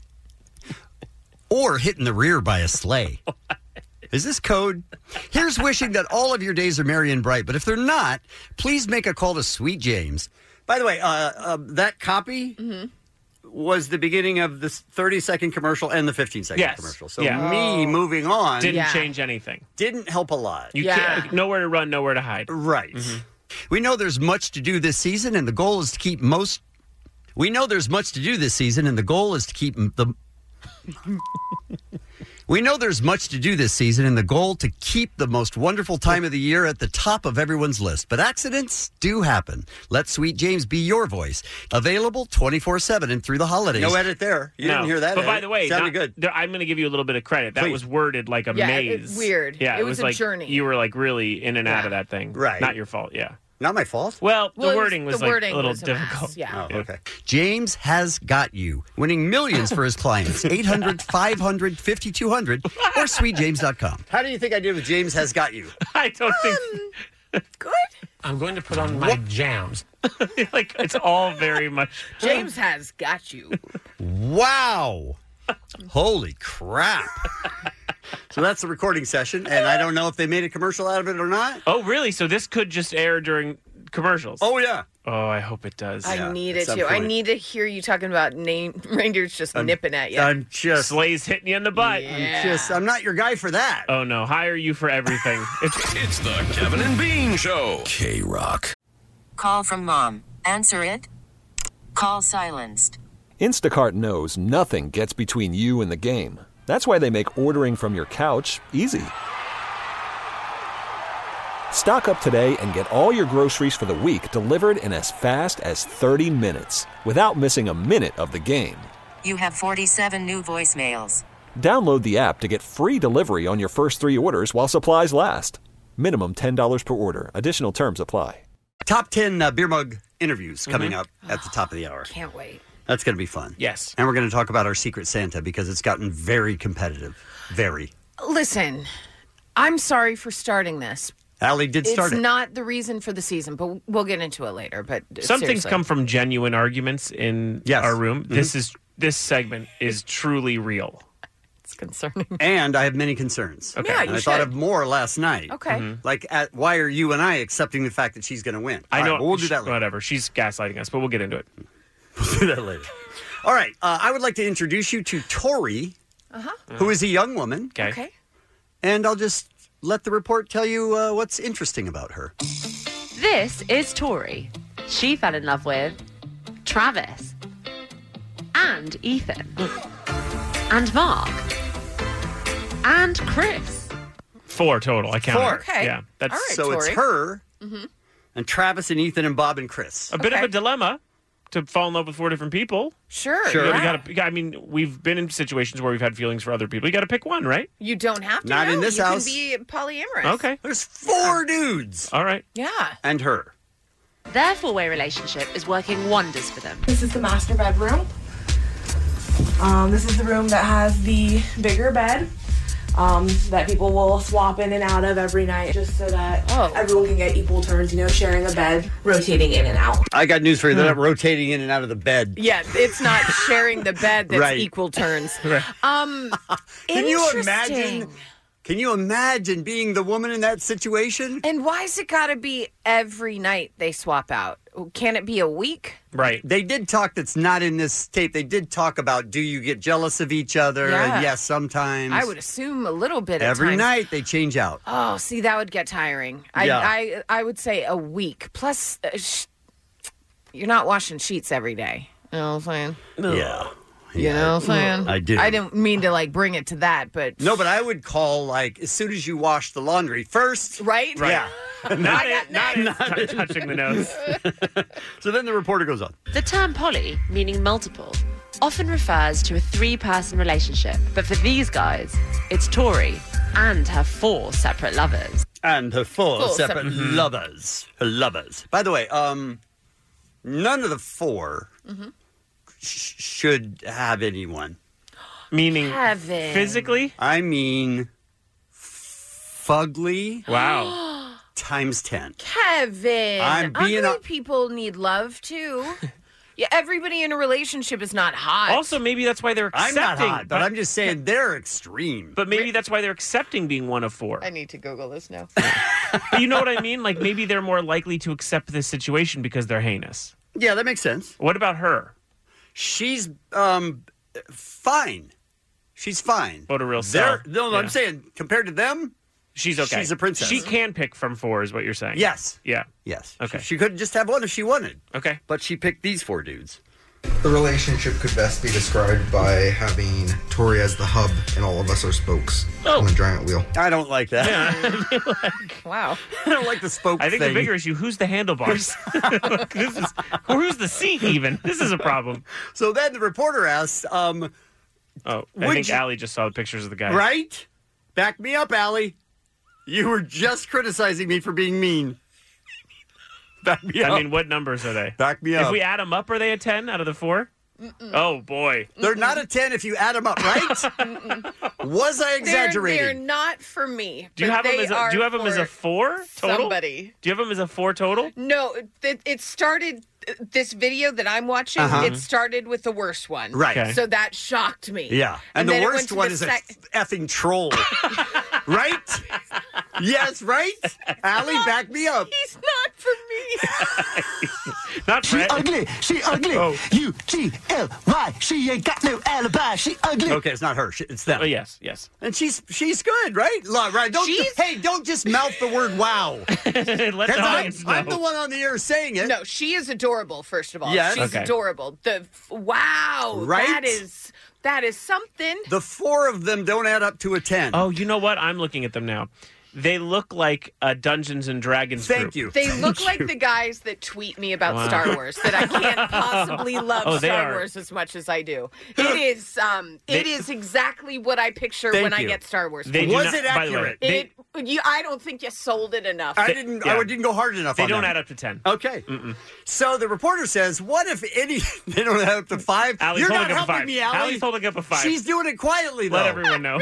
in the rear by a sleigh. Is this code? Here's wishing that all of your days are merry and bright, but if they're not, please make a call to Sweet James. By the way, that copy was the beginning of the 30-second commercial and the 15-second commercial. So me moving on
didn't change anything.
Didn't help a lot.
You can't, nowhere to run, nowhere to hide.
Right. Mm-hmm. We know there's much to do this season, and the goal is to keep most. We know there's much to do this season, and the goal is to keep the. We know there's much to do this season, and the goal to keep the most wonderful time of the year at the top of everyone's list. But accidents do happen. Let Sweet James be your voice. Available 24/7 and through the holidays. No edit there. You didn't hear that.
But by the way,
sounded good.
I'm going to give you a little bit of credit. That was worded like a maze.
It's weird.
Yeah,
it was a
like
journey.
You were like really in and out of that thing.
Right.
Not your fault. Yeah.
Not my fault?
Well, the wording was like a little difficult.
Yeah.
Oh, okay. James has got you, winning millions for his clients. 800-500-5200 or sweetjames.com. How do you think I did with James has got you?
I don't think.
Good.
I'm going to put on my jams.
Like, it's all very much.
James has got you.
Wow. Holy crap. So that's the recording session, and I don't know if they made a commercial out of it or not.
Oh, really? So this could just air during commercials?
Oh, yeah.
Oh, I hope it does.
I need it to. I need to hear you talking about reindeers just nipping at you.
I'm just
sleighs hitting you in the butt.
Yeah.
I'm not your guy for that.
Oh no, hire you for everything.
It's the Kevin and Bean Show. K-Rock.
Call from mom. Answer it. Call silenced.
Instacart knows nothing gets between you and the game. That's why they make ordering from your couch easy. Stock up today and get all your groceries for the week delivered in as fast as 30 minutes without missing a minute of the game.
You have 47 new voicemails.
Download the app to get free delivery on your first 3 orders while supplies last. Minimum $10 per order. Additional terms apply.
Top 10 beer mug interviews coming up at the top of the hour.
Can't wait.
That's going to be fun.
Yes.
And we're going to talk about our Secret Santa because it's gotten very competitive. Very.
Listen, I'm sorry for starting this.
Allie did start it.
It's not the reason for the season, but we'll get into it later. But
some things
seriously.
come from genuine arguments in our room.
Mm-hmm.
This segment is truly real.
It's concerning.
And I have many concerns.
Okay.
Yeah,
And
you
I thought
should.
of more last night.
Okay.
Mm-hmm.
Like, why are you and I accepting the fact that she's going to win?
I know.
All right, well, we'll do that later.
Whatever. She's gaslighting us, but we'll get into it.
We'll do that later. All right. I would like to introduce you to Tori, who is a young woman.
Okay.
And I'll just let the report tell you what's interesting about her.
This is Tori. She fell in love with Travis and Ethan and Mark and Chris.
4 total. I counted.
4.
Okay.
Yeah. That's
All right,
So
Tori.
it's her
Mm-hmm.
and Travis and Ethan and Bob and Chris.
a bit of a dilemma to fall in love with 4 different people.
Sure.
You
Yeah.
gotta, I mean, we've been in situations where we've had feelings for other people. You got to pick one, right?
You don't have to.
Not in
no.
this
you
house.
can be polyamorous.
Okay.
There's 4 dudes.
All right.
Yeah.
And her.
Their 4-way relationship is working wonders for them.
This is the master bedroom. This is the room that has the bigger bed that people will swap in and out of every night just so that everyone can get equal turns, sharing a bed, rotating in and out.
I got news for you. They're not rotating in and out of the bed.
Yeah, it's not sharing the bed that's
Right.
equal turns.
Can you imagine? Can you imagine being the woman in that situation?
And why is it got to be every night they swap out? Can it be a week?
Right.
They did talk, that's not in this tape. They did talk about, do you get jealous of each other?
Yeah.
And yes, sometimes.
I would assume a little bit at
Every
times.
night they change out.
Oh, see, that would get tiring.
Yeah.
I would say a week. Plus, you're not washing sheets every day. You know what I'm saying?
Yeah.
You know what I'm saying?
I do.
I didn't mean to bring it to that, but
No, but I would call as soon as you wash the laundry first.
Right?
Yeah.
Not touching the nose.
So then the reporter goes on.
The term poly, meaning multiple, often refers to a 3-person relationship. But for these guys, it's Tori and her 4 separate lovers.
And her 4
Four
separate
separate-
lovers. Her lovers. By the way, none of the 4 should have anyone.
Meaning
Kevin.
physically?
I mean, fugly.
Wow.
Times 10.
Kevin.
I'm being
Ugly people need love too. Yeah, everybody in a relationship is not hot.
Also, maybe that's why they're
I'm
accepting.
not hot, but I'm just saying they're extreme.
But maybe that's why they're accepting being one of 4.
I need to Google this now.
But you know what I mean? Like maybe they're more likely to accept this situation because they're heinous.
Yeah, that makes sense.
What about her?
She's fine. She's fine.
What a real
They're-
sell.
No,
Yeah.
I'm saying compared to them,
She's okay.
she's a princess.
She can pick from 4 is what you're saying.
Yes.
Yeah.
Yes.
Okay.
She could just have one if she wanted.
Okay.
But she picked these 4 dudes.
The relationship could best be described by having Tori as the hub and all of us are spokes on a giant wheel.
I don't like that.
Yeah.
Wow.
I don't like the spoke
I think
thing.
the bigger issue, who's the handlebars? Who's the seat even? This is a problem.
So then the reporter asks,
I
Would
think
you-
Allie just saw the pictures of the guy.
right? Back me up, Allie. You were just criticizing me for being mean. Back me up.
I mean, what numbers are they?
Back me up.
If we add them up, are they a 10 out of the 4? Oh, boy.
They're not a 10 if you add them up, right? Was I exaggerating?
They're not for me.
Do you
but
have them
they
as a,
are
do you have them as a
for
4 total?
Somebody.
Do you have them as a 4 total?
No, it started. This video that I'm watching, it started with the worst one.
Right. Okay.
So that shocked me.
Yeah. And the
then it
worst
went to
one
the
is a effing troll. Right? Yes, right? Allie, back me up.
He's not for me.
Not
She
Fred.
ugly. She ugly.
Oh.
UGLY. She ain't got no alibi. She ugly.
Okay, it's not her. It's them.
Oh, yes, yes.
And she's good, right? Right. Don't just mouth the word wow.
Let the
'Cause
audience know.
I'm the one on the air saying it.
No, she is adorable. First of all,
Yes.
she's
Okay.
adorable. Wow,
Right?
that is something.
The 4 of them don't add up to a 10.
Oh, you know what? I'm looking at them now. They look like a Dungeons and Dragons group.
You.
They look like the guys that tweet me about Star Wars, that I can't possibly love Star Wars as much as I do. It is exactly what I picture when I get Star Wars.
Was it accurate?
I don't think you sold it enough.
I didn't go hard enough.
They don't add up to 10.
Okay. So the reporter says, "What if they don't add up to 5?"
Allie's
You're
holding
not
up a
helping
5.
me, Allie.
Allie's holding up a 5.
She's doing it quietly, though.
Let everyone know.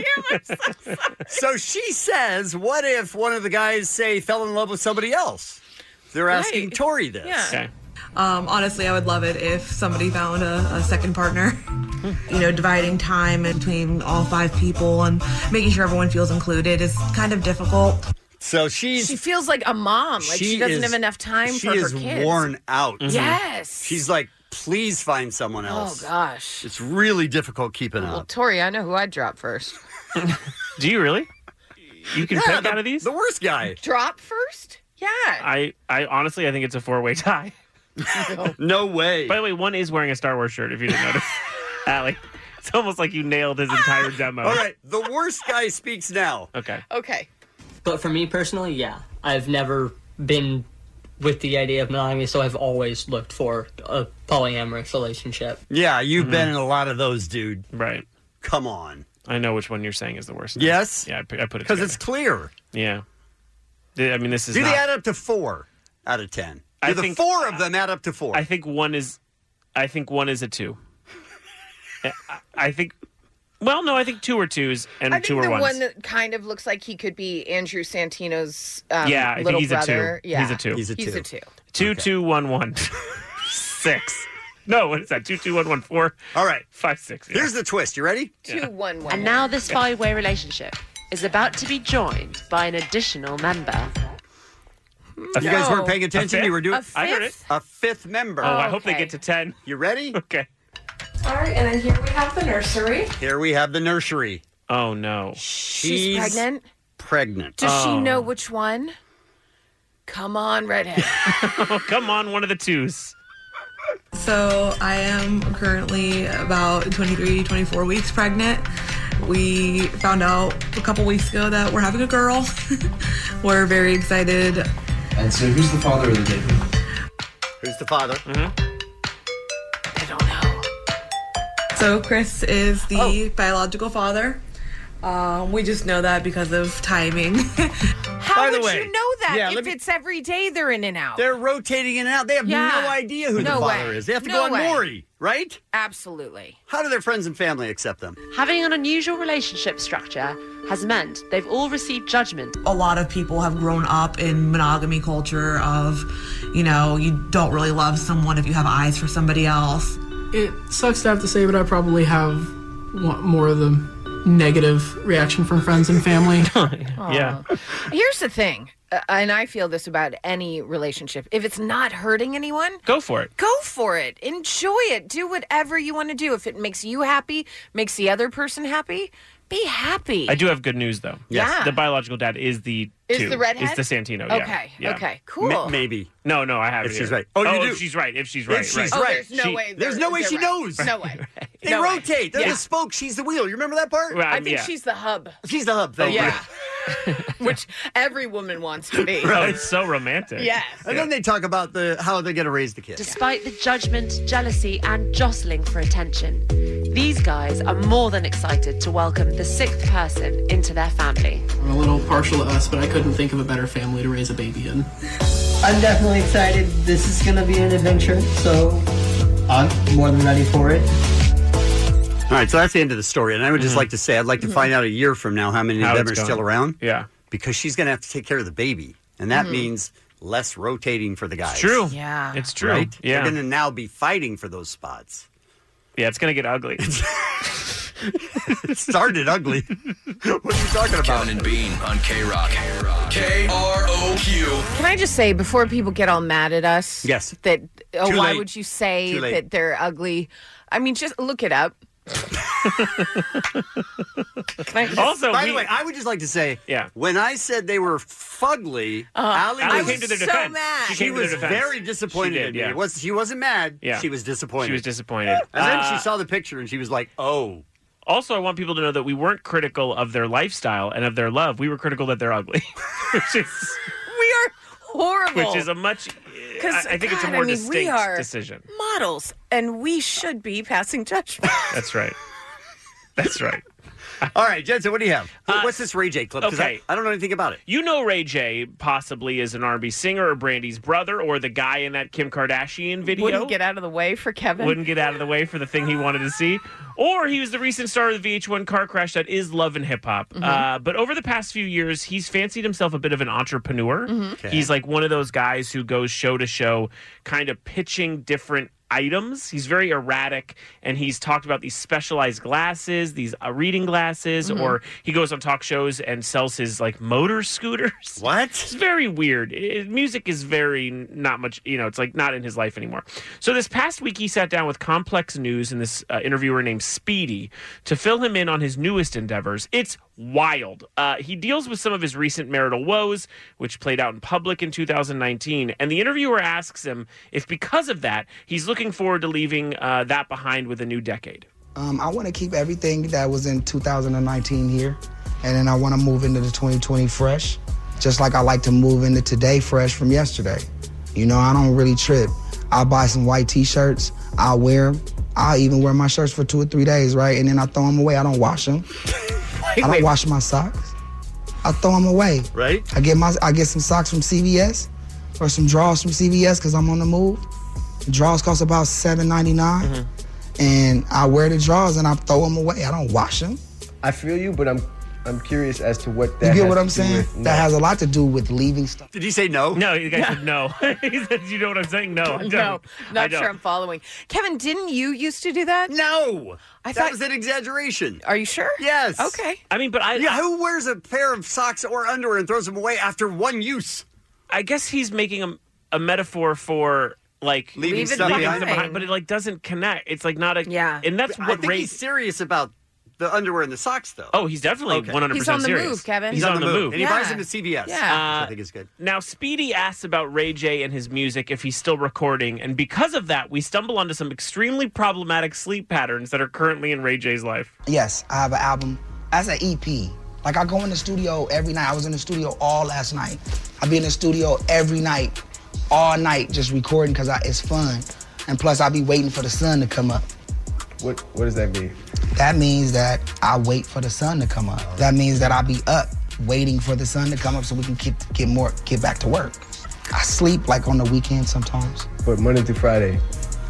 So she says, "What if one of the guys fell in love with somebody else?" They're asking Tori this.
Yeah.
Okay.
Honestly, I would love it if somebody found a second partner. Dividing time between all 5 people and making sure everyone feels included is kind of difficult.
So she
feels like a mom. Like she doesn't have enough time for her kids.
She is worn out.
Yes.
She's like, please find someone else.
Oh, gosh.
It's really difficult keeping
Well,
up.
Tori, I know who I'd drop first.
Do you really? You can pick out of these?
The worst guy.
Drop first? Yeah.
I honestly, I think it's a 4-way tie.
No way.
By the way, one is wearing a Star Wars shirt, if you didn't notice. Allie, it's almost like you nailed his entire demo.
All right, the worst guy speaks now.
Okay.
But for me personally, yeah. I've never been with the idea of monogamy, so I've always looked for a polyamorous relationship.
Yeah, you've been in a lot of those, dude.
Right.
Come on.
I know which one you're saying is the worst.
Yes?
Yeah, I put it
because it's clear.
Yeah. I mean, this is
Do they add up to 4 out of 10? Do the 4 of them add up to 4?
I think one is a 2. I think... Well, no, I think 2 are 2s and 2 are 1s.
I think the one that kind of looks like he could be Andrew Santino's
I
little
think he's
brother.
a 2. Yeah. He's a 2.
He's a 2.
2, 2, 1, 1. 6. No, what is that? 2, 2, 1, 1, 4.
All right.
5, 6. Yeah.
Here's the twist. You ready?
2, 1, 1.
And now this 5-way relationship is about to be joined by an additional member.
You guys weren't paying attention? You were doing...
I heard it.
A 5th member.
Oh, I hope they get to 10.
You ready?
Okay.
All right, and then here we have the nursery.
Here we have the nursery.
Oh, no.
She's pregnant?
Pregnant.
Does she know which one? Come on, redhead.
Come on, one of the 2s.
So I am currently about 23, 24 weeks pregnant. We found out a couple weeks ago that we're having a girl. We're very excited.
And so who's the father of the baby?
Who's the father?
So Chris is the biological father. We just know that because of timing.
How would you know that if it's every day they're in and out?
They're rotating in and out. They have no idea who the father is. They have to go on Maury, right?
Absolutely.
How do their friends and family accept them?
Having an unusual relationship structure has meant they've all received judgment.
A lot of people have grown up in monogamy culture of, you don't really love someone if you have eyes for somebody else.
It sucks to have to say, but I probably have more of the negative reaction from friends and family.
Yeah.
Here's the thing, and I feel this about any relationship. If it's not hurting anyone,
go for it.
Go for it. Enjoy it. Do whatever you want to do. If it makes you happy, makes the other person happy, be happy.
I do have good news, though.
Yes. Yeah.
The biological dad is the 2.
Is the redhead?
Is the Santino,
Okay,
yeah.
okay, cool.
Maybe.
No, I have
If
it
she's
here.
right. Oh, you do?
If she's right. If she's right.
If she's
right.
right.
There's no way.
There's no way she knows.
No way.
They rotate. They're the spoke. She's the wheel. You remember that part?
I think she's the hub.
She's the hub. Thank you.
Which every woman wants to be.
Oh, it's so romantic.
Yes.
And then they talk about how they're going to raise the kids.
Despite the judgment, jealousy, and jostling for attention, these guys are more than excited to welcome the 6th person into their family.
I'm a little partial to us, but I couldn't think of a better family to raise a baby in.
I'm definitely excited. This is going to be an adventure, so I'm more than ready for it.
All right, so that's the end of the story. And I would just like to say, I'd like to find out a year from now how many of them are still around.
Yeah.
Because she's going to have to take care of the baby. And that means less rotating for the guys.
It's true.
Yeah.
It's true.
Right?
Yeah.
They're going to now be fighting for those spots.
Yeah, it's going to get ugly.
It started ugly. What are you talking about?
Kevin and Bean on K-Rock. K-R-O-Q.
Can I just say, before people get all mad at us,
yes,
that why
late.
would you say that they're ugly? I mean, just look it up.
Also,
by the way, I would just like to say, when I said they were fugly, Allie
came to their defense.
Mad.
She was very disappointed in me. She wasn't mad.
Yeah.
She was disappointed.
She was disappointed.
And then she saw the picture and she was like, oh.
Also, I want people to know that we weren't critical of their lifestyle and of their love. We were critical that they're ugly, which is
we are horrible.
Which is a much. I think it's a more distinct
we are
decision.
Models, and we should be passing judgment.
That's right. That's right.
All right, Jensen, what do you have? What's this Ray J clip? 'Cause
Okay.
I don't know anything about it.
You know Ray J possibly is an R&B singer or Brandy's brother or the guy in that Kim Kardashian video.
Wouldn't get out of the way for Kevin.
Wouldn't get out of the way for the thing he wanted to see. Or he was the recent star of the VH1 car crash that is Love and Hip Hop. But over the past few years, he's fancied himself a bit of an entrepreneur.
Okay.
He's like one of those guys who goes show to show, kind of pitching different items. He's very erratic, and he's talked about these specialized glasses, these reading glasses, or he goes on talk shows and sells his like motor scooters.
What?
It's very weird. Music is very not much, it's like not in his life anymore. So this past week, he sat down with Complex News and this interviewer named Speedy to fill him in on his newest endeavors. It's wild. He deals with some of his recent marital woes, which played out in public in 2019. And the interviewer asks him if because of that, he's looking forward to leaving that behind with a new decade.
I want to keep everything that was in 2019 here. And then I want to move into the 2020 fresh, just like I like to move into today fresh from yesterday. I don't really trip. I'll buy some white T-shirts. I'll wear them. I'll even wear my shirts for 2 or 3 days, right? And then I throw them away. I don't wash them. I don't wash my socks. I throw them away.
Right.
I get some socks from CVS or some drawers from CVS because I'm on the move. The drawers cost about $7.99, and I wear the drawers and I throw them away. I don't wash them.
I feel you, but I'm curious as to what that.
You get
has
what I'm
to do
saying?
with-
That has a lot to do with leaving stuff.
Did he say no?
No, the guy said no. He said, you know what I'm saying? No, I don't.
No,
I
not
don't.
sure I'm following. Kevin, didn't you used to do that?
No.
I
That was an exaggeration.
Are you sure?
Yes.
Okay.
I mean, but
who wears a pair of socks or underwear and throws them away after one use?
I guess he's making a metaphor for like
Leaving stuff behind.
but it like doesn't connect. It's like not a and that's
I
what
think
Ray.
he's serious about the underwear and the socks, though.
Oh, he's definitely 100%
He's on the
serious.
move, Kevin.
He's on the move.
And he buys them at CVS.
Yeah.
I think it's good.
Now, Speedy asks about Ray J and his music if he's still recording, and because of that, we stumble onto some extremely problematic sleep patterns that are currently in Ray J's life.
Yes, I have an album. That's an EP. Like, I go in the studio every night. I was in the studio all last night. I be in the studio every night, all night, just recording because it's fun. And plus, I be waiting for the sun to come up.
What does that mean?
That means that I wait for the sun to come up. That means that I be up waiting for the sun to come up so we can get back to work. I sleep like on the weekend sometimes.
But Monday through Friday.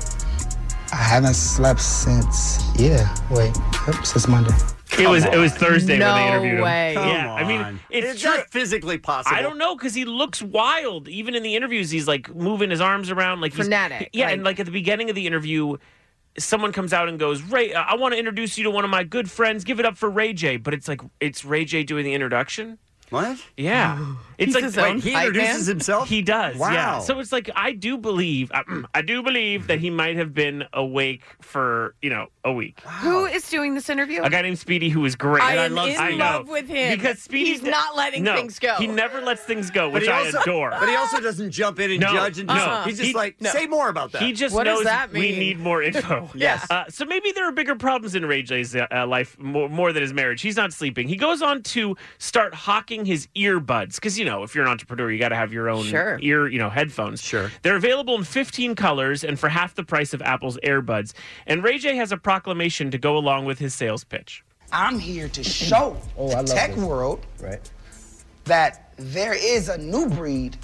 I haven't slept since since Monday.
It was Thursday when they interviewed him.
way.
Yeah, I mean, it's true.
not physically possible.
I don't know because he looks wild. Even in the interviews, he's like moving his arms around like
Frenetic,
Yeah,
like-
and like at the beginning of the interview, someone comes out and goes, "Ray, I want to introduce you to one of my good friends. Give it up for Ray J." But it's like it's Ray J doing the introduction.
What?
Yeah, it's
He's
like
his own
he
hype
introduces
man?
himself?
He does.
Wow.
Yeah. So it's like I do believe that he might have been awake for a week.
Who is doing this interview?
A guy named Speedy who is great.
I
And
am in
know.
love with him.
Because Speedy's
He's not letting things go.
He never lets things go,
But
which
he
I
also,
adore.
But he also doesn't jump in and
No,
judge. And
no.
He's just
He-
say more about that.
He just
What does
knows
that
we
mean?
need more info.
Yes.
So maybe there are bigger problems in Ray J's life more than his marriage. He's not sleeping. He goes on to start hawking his earbuds because if you're an entrepreneur, you got to have your own ear, headphones.
Sure.
They're available in 15 colors and for half the price of Apple's AirBuds. And Ray J has a proclamation to go along with his sales pitch.
I'm here to show the tech world that there is a new breed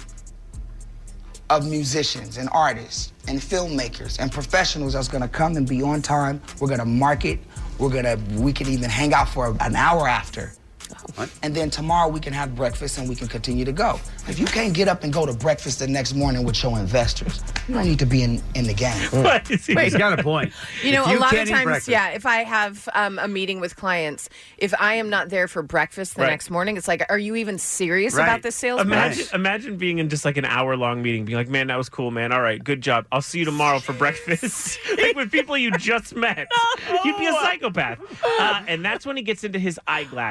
of musicians and artists and filmmakers and professionals that's gonna come and be on time. We're gonna market. We can even hang out for an hour after.
What?
And then tomorrow we can have breakfast and we can continue to go. If you can't get up and go to breakfast the next morning with your investors, you don't need to be in the game.
He's got a point.
You know,
If
a lot of
can't eat
times,
breakfast-
if I have a meeting with clients, if I am not there for breakfast the
Right.
next morning, it's like, are you even serious
Right.
about this sales pitch?
Imagine being in just like an hour-long meeting, being like, "Man, that was cool, man. All right, good job. I'll see you tomorrow for breakfast." Like with people you just met, you'd be a psychopath. And that's when he gets into his eyeglasses. Now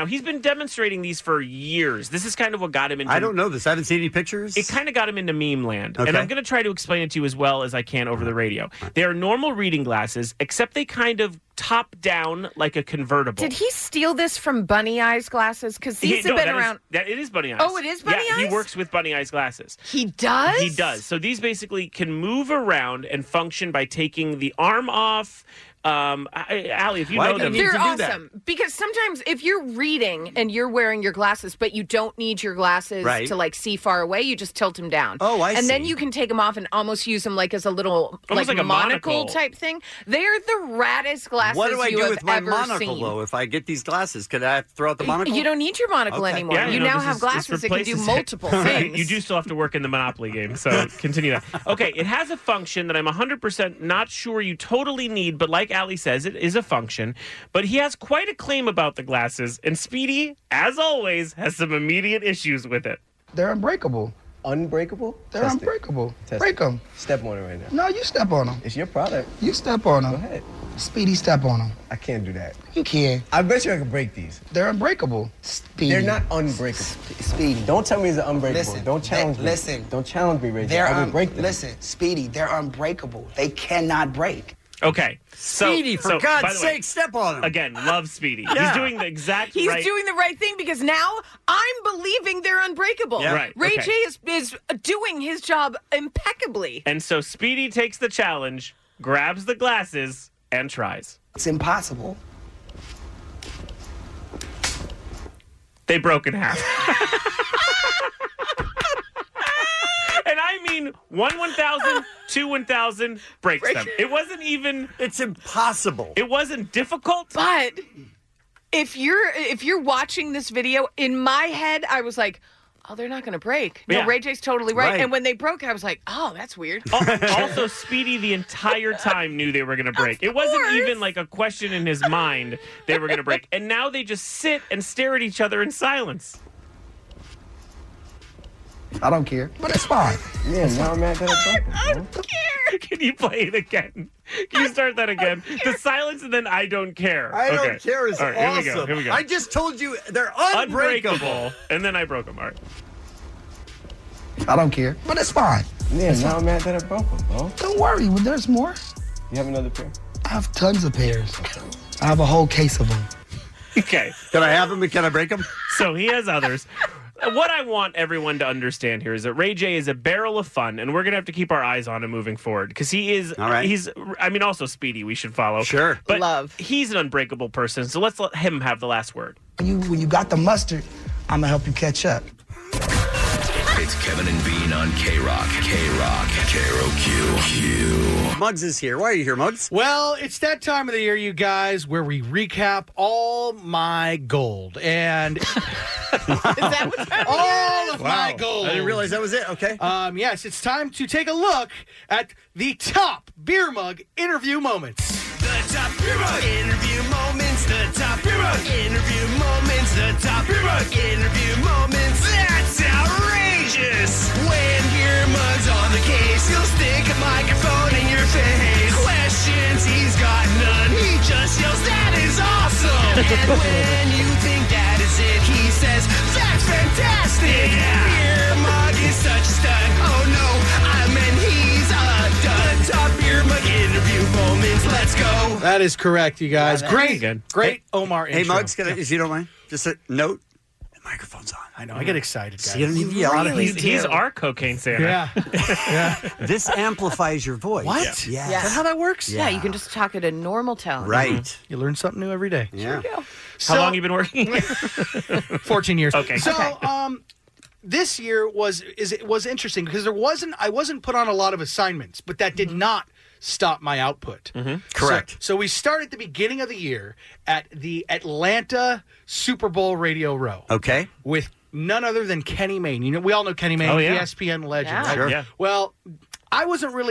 he's been demonstrating these for years. This is kind of what got him into...
I don't know this. I haven't seen any pictures.
It kind of got him into meme land.
Okay.
And I'm going to try to explain it to you as well as I can over the radio. They are normal reading glasses, except they kind of top down like a convertible.
Did he steal this from Bunny Eyes glasses? Because these have been around.
It is Bunny Eyes.
Oh, it is Bunny Eyes?
He works with Bunny Eyes glasses.
He does?
He does. So these basically can move around and function by taking the arm off. Allie, if you know them,
they're awesome. Because sometimes if you're reading and you're wearing your glasses, but you don't need your glasses to like see far away, you just tilt them down.
Oh, I see.
And then you can take them off and almost use them like as a little
almost like a monocle
type thing. They're the raddest glasses
What do I
you
do
have
with my
ever
monocle,
seen.
though? If I get these glasses, could I throw out the monocle?
You don't need your monocle anymore.
Yeah,
you now have glasses that can do multiple things.
You do still have to work in the Monopoly game, so continue that. Okay, it has a function that I'm 100% not sure you totally need, but like Allie says, it is a function. But he has quite a claim about the glasses, and Speedy, as always, has some immediate issues with it.
They're unbreakable.
Unbreakable?
They're unbreakable. Break them.
Step on it right now.
No, you step on them.
It's your product.
You step on them.
Go ahead.
Speedy, step on them.
I can't do that.
You can.
I bet you I can break these.
They're unbreakable. Speedy.
They're not unbreakable.
Speedy.
Don't tell me it's unbreakable.
Listen,
Don't challenge me.
Listen.
Don't challenge me, Ray.
They're
I will break them.
Listen, Speedy, they're unbreakable. They cannot break.
Okay.
Speedy, for
by
God's
the way,
sake, step on him.
Again, love Speedy.
Yeah.
He's doing the exact
He's
right...
doing the right thing because now I'm believing they're unbreakable.
Yeah. Right,
Ray
okay.
J is doing his job impeccably.
And so Speedy takes the challenge, grabs the glasses, and tries.
It's impossible.
They broke in half. And I mean 1,000, 2 1,000 breaks them. It wasn't even...
It's impossible.
It wasn't difficult.
But if you're watching this video, in my head, I was like, oh, they're not going to break. No,
Yeah.
Ray J's totally right.
Right.
And when they broke, I was like, oh, that's weird.
Also, Speedy the entire time knew they were going to break. It wasn't even like a question in his mind they were going to break. And now they just sit and stare at each other in silence.
I don't care, but it's fine.
Yeah, now I'm mad that I broke them.
I don't care.
Can you play it again? Can you start that again? The silence and then I don't care.
I don't
Okay.
care is
All right,
awesome.
Here we go.
I just told you they're unbreakable.
And then I broke them. All right.
I don't care, but it's fine.
Yeah, now I'm mad that I broke them, bro.
Don't worry, there's more.
You have another pair?
I have tons of pairs. I have a whole case of them.
Okay.
Can I have them and can I break them?
So he has others. What I want everyone to understand here is that Ray J is a barrel of fun, and we're going to have to keep our eyes on him moving forward because he is.
All right.
Also Speedy, we should follow.
Sure.
But he's an unbreakable person, so let's let him have the last word.
When you got the mustard, I'm gonna help you catch up.
It's Kevin and Bean on K-Rock. K-Rock. K-R-O-Q.
Muggs is here. Why are you here, Muggs?
Well, it's that time of the year, you guys, where we recap all my gold. And all of my gold.
I didn't realize that was it. Okay.
Yes, it's time to take a look at the top beer mug interview moments.
The top beer mug interview moments. The top beer mug interview moments. The top beer mug interview moments. That's outrageous. When beer mug's on the case, he'll stick a microphone in your face. Questions, he's got none. He just yells, "That is awesome!" And when you think that is it, he says, "That's fantastic!" Yeah. Beer mug is such a stud. Oh no, I mean he's a dud. The top beer mug interview moments. Let's go.
That is correct, you guys.
Yeah,
great,
good.
great Omar
Hey,
intro.
Muggs, if you don't mind, just a note. The microphone's on.
I know, I get excited, guys.
So you don't need to yell out.
He's our cocaine Santa.
Yeah.
This amplifies your voice.
What?
Yeah.
Is that how that works?
Yeah, you can just talk at a normal tone.
Right.
You learn something new every day.
Yeah.
How long you been working?
14 years.
Okay.
So, this year was interesting because I wasn't put on a lot of assignments, but that did not stop my output.
Correct.
So we start at the beginning of the year at the Atlanta Super Bowl Radio Row.
Okay.
With none other than Kenny Mayne. You know, we all know Kenny Mayne,
Oh, yeah.
ESPN legend,
Yeah.
right?
Sure.
Yeah.
Well, I wasn't really up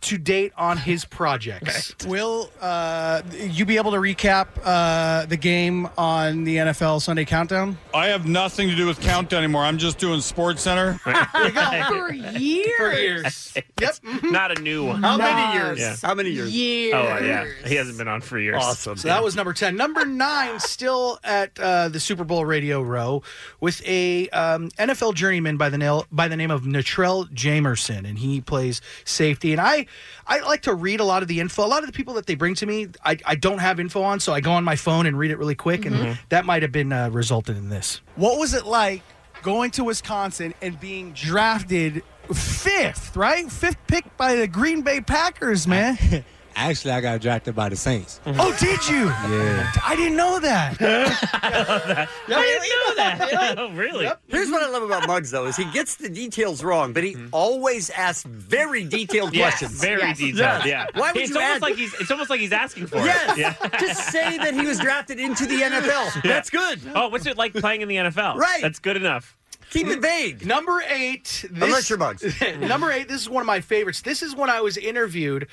to date on his projects.
Will you be able to recap the game on the NFL Sunday Countdown?
I have nothing to do with Countdown anymore. I'm just doing Sports Center.
For years.
Yep.
Not a new one.
How many years?
Yeah.
How many years?
Years.
Oh, yeah. He hasn't been on for years.
Awesome.
So that was number 10. Number 9, still at the Super Bowl radio row, with a NFL journeyman by the name of Natrell Jamerson, and he plays safety. And I like to read a lot of the info. A lot of the people that they bring to me, I don't have info on, so I go on my phone and read it really quick, and that might have been resulted in this.
What was it like going to Wisconsin and being drafted 5th, right? 5th pick by the Green Bay Packers, man.
Actually, I got drafted by the Saints.
Oh, did you?
Yeah.
I didn't know that.
I didn't know that. Oh, really?
Yep.
Here's what I love about Muggs, though, is he gets the details wrong, but he always asks very detailed questions.
Very detailed. Yeah.
Why would
it's
you
almost
add?
like it's almost like he's asking for
Yes.
it. Yeah.
Just say that he was drafted into the NFL. That's good.
Oh, what's it like playing in the NFL?
Right.
That's good enough.
Keep it vague.
Number 8.
Unless you're Bugs.
Number 8, this is one of my favorites. This is when I was interviewed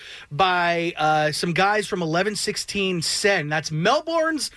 by some guys from 1116 Sen. That's Melbourne's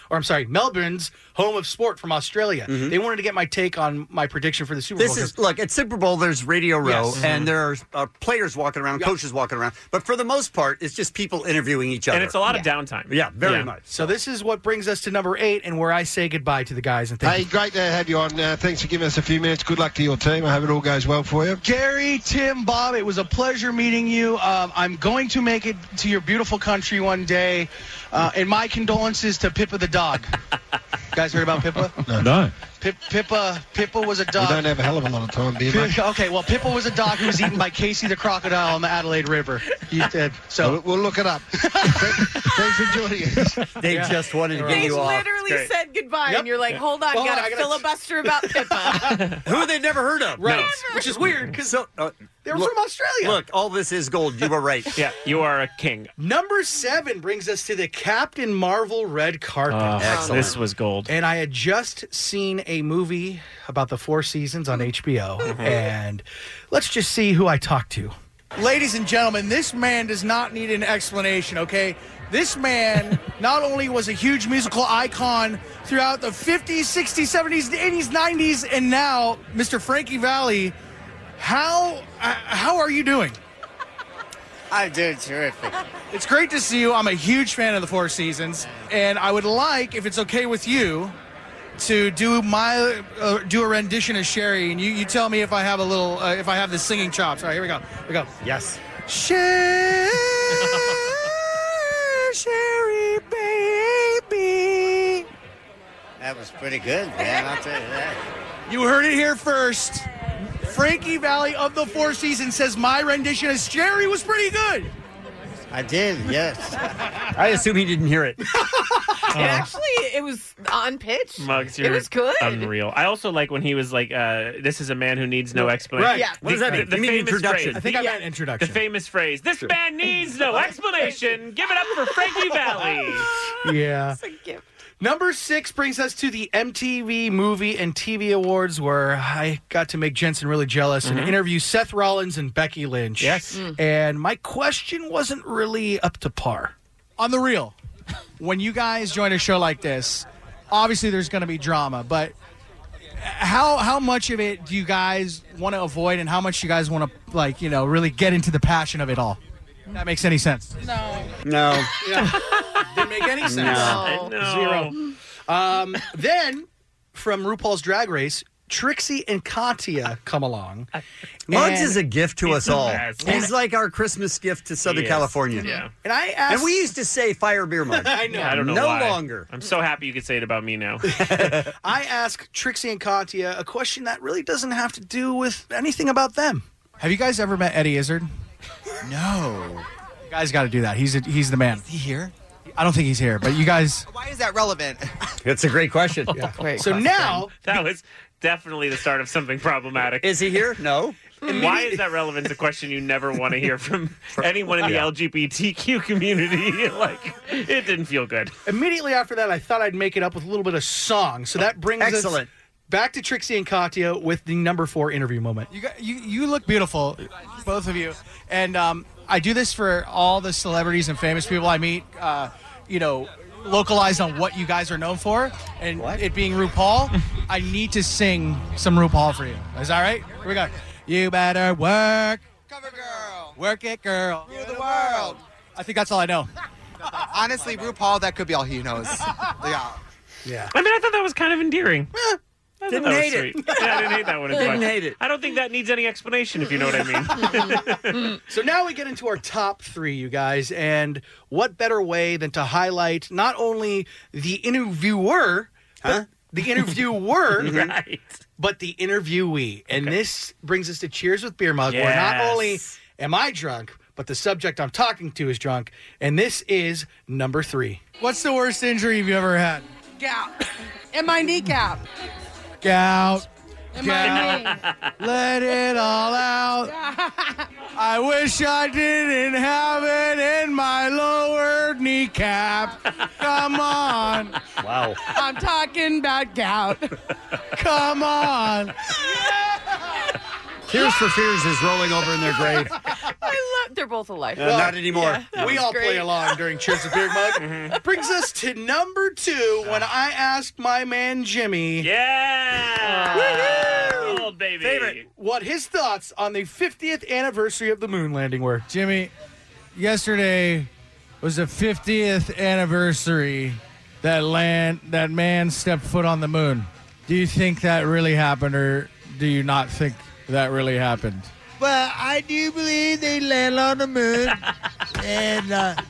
home of sport from Australia. They wanted to get my take on my prediction for the Super Bowl.
Look, at Super Bowl, there's Radio Row,
Yes.
and there are players walking around, coaches walking around. But for the most part, it's just people interviewing each other.
And it's a lot of downtime.
Yeah, very much.
So this is what brings us to number 8, and where I say goodbye to the guys. And thank
Hey,
you.
great to have you on. Thanks for giving us a few minutes. Good luck to your team. I hope it all goes well for you.
Gary, Tim, Bob, it was a pleasure meeting you. I'm going to make it to your beautiful country one day. And my condolences to Pippa the dog. You guys heard about Pippa?
No.
Pippa was a dog.
We don't have a hell of a lot of time, do you, mate?
Okay, well, Pippa was a dog who was eaten by Casey the crocodile on the Adelaide River.
So we'll look it up. Thanks for joining us.
They just wanted to get
They
you off.
literally said goodbye, and you're like, hold on,
Hold on,
got
I
a
gotta-
filibuster about Pippa.
Who they've never heard of.
Right. Which is weird because they were from Australia.
Look, all this is gold. You were right.
Yeah, you are a king.
Number 7 brings us to the Captain Marvel red carpet.
Excellent.
This was gold.
And I had just seen a movie about the 4 seasons on HBO. And let's just see who I talked to.
Ladies and gentlemen, this man does not need an explanation, okay? This man not only was a huge musical icon throughout the 50s, 60s, 70s, 80s, 90s, and now, Mr. Frankie Valli, how are you doing?
I'm doing terrific.
It's great to see you. I'm a huge fan of the 4 Seasons, and I would like, if it's okay with you, to do a rendition of Sherry, and you tell me if I have if I have the singing chops. All right, here we go.
Yes.
Sherry, baby.
That was pretty good, man. I'll tell you that.
You heard it here first. Frankie Valli of the 4 Seasons says my rendition of Sherry was pretty good.
I did, yes.
I assume he didn't hear it.
Actually, it was on pitch.
Muggs,
It
you're
was good.
unreal. I also like when he was like, this is a man who needs no explanation.
Right.
Yeah.
What does that mean?
The
You mean
famous
introduction?
phrase.
I think I meant introduction.
The famous phrase, this man needs no explanation. Give it up for Frankie Valli.
Yeah.
It's a gift.
Number 6 brings us to the MTV Movie and TV Awards, where I got to make Jensen really jealous and interview Seth Rollins and Becky Lynch.
Yes.
And my question wasn't really up to par.
On the real, when you guys join a show like this, obviously there's going to be drama, but how much of it do you guys want to avoid, and how much you guys want to really get into the passion of it all? If that makes any sense?
No.
Yeah. Didn't make any sense.
No.
No.
Zero. Then, from RuPaul's Drag Race, Trixie and Katya come along.
Muggs
And-
is a gift to us all.
best.
He's like our Christmas gift to Southern
He is.
California.
Yeah.
And I asked...
And we used to say fire beer mug.
I know.
I don't know
No
why.
longer.
I'm so happy you could say it about me now.
I asked Trixie and Katya a question that really doesn't have to do with anything about them.
Have you guys ever met Eddie Izzard?
No.
You guys got to do that. He's the man.
Is he here?
I don't think he's here, but you guys...
Why is that relevant?
It's a great question.
So now...
That was definitely the start of something problematic.
Is he here? No.
Why is that relevant? It's a question you never want to hear from anyone in the LGBTQ community. Like, it didn't feel good.
Immediately after that, I thought I'd make it up with a little bit of song. So that brings
Excellent.
us back to Trixie and Katya with the number 4 interview moment.
You look beautiful, both of you. And I do this for all the celebrities and famous people I meet, localized on what you guys are known for. And it being RuPaul, I need to sing some RuPaul for you. Is that right? Here we go. You better work. Cover girl. Work it, girl. Rule the world. I think that's all I know.
Honestly, RuPaul, that could be all he knows.
Yeah.
I mean, I thought that was kind of endearing.
Didn't hate it.
Yeah, I didn't hate that one.
Didn't hate it.
I don't think that needs any explanation, if you know what I mean.
So now we get into our top 3, you guys, and what better way than to highlight not only the interviewer, but the interviewer,
right,
but the interviewee. And this brings us to Cheers with Beer Mug, where not only am I drunk, but the subject I'm talking to is drunk, and this is number 3.
What's the worst injury you've ever had?
Gout. In my kneecap.
Gout.
In my knee.
Let it all out. I wish I didn't have it in my lower kneecap. Come on.
Wow.
I'm talking about gout.
Come on.
Tears for Fears is rolling over in their grave.
They're both alive.
Not anymore.
Yeah,
we all play along during Cheers with Beer Mug. Brings us to number 2 when I asked my man Jimmy.
Yeah. Old baby.
Favorite. What his thoughts on the 50th anniversary of the moon landing were.
Jimmy, yesterday was the 50th anniversary that man stepped foot on the moon. Do you think that really happened, or do you not think that really happened?
Well, I do believe they land on the moon. And,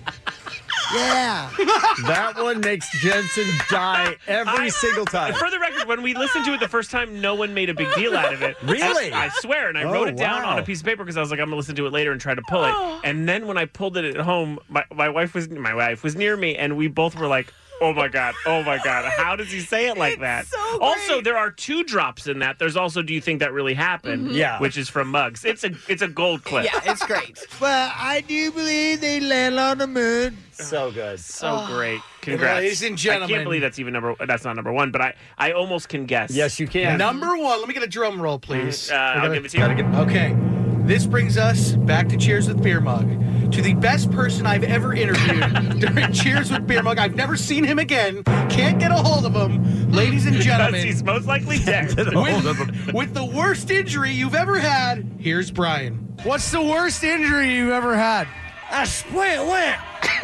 yeah.
That one makes Jensen die every single time.
For the record, when we listened to it the first time, no one made a big deal out of it.
Really?
I swear. And I wrote it down on a piece of paper because I was like, I'm going to listen to it later and try to pull it. And then when I pulled it at home, my wife was near me, and we both were like, oh my God, how does he say it like that?
So
also, there are 2 drops in that. There's also, do you think that really happened?
Mm-hmm.
Yeah.
Which is from Muggs. It's a gold clip.
Yeah, it's great.
Well, I do believe they land on the moon.
So good.
So great. Congrats.
Ladies and gentlemen.
I can't believe that's not number 1, but I almost can guess.
Yes, you can.
Number 1. Let me get a drum roll, please.
I'll give it to you.
Okay. This brings us back to Cheers with Beer Mug. To the best person I've ever interviewed during Cheers with Beer Mug. I've never seen him again. Can't get a hold of him. Ladies and gentlemen.
He's most likely dead.
With the worst injury you've ever had, here's Brian.
What's the worst injury you've ever had?
A split lip.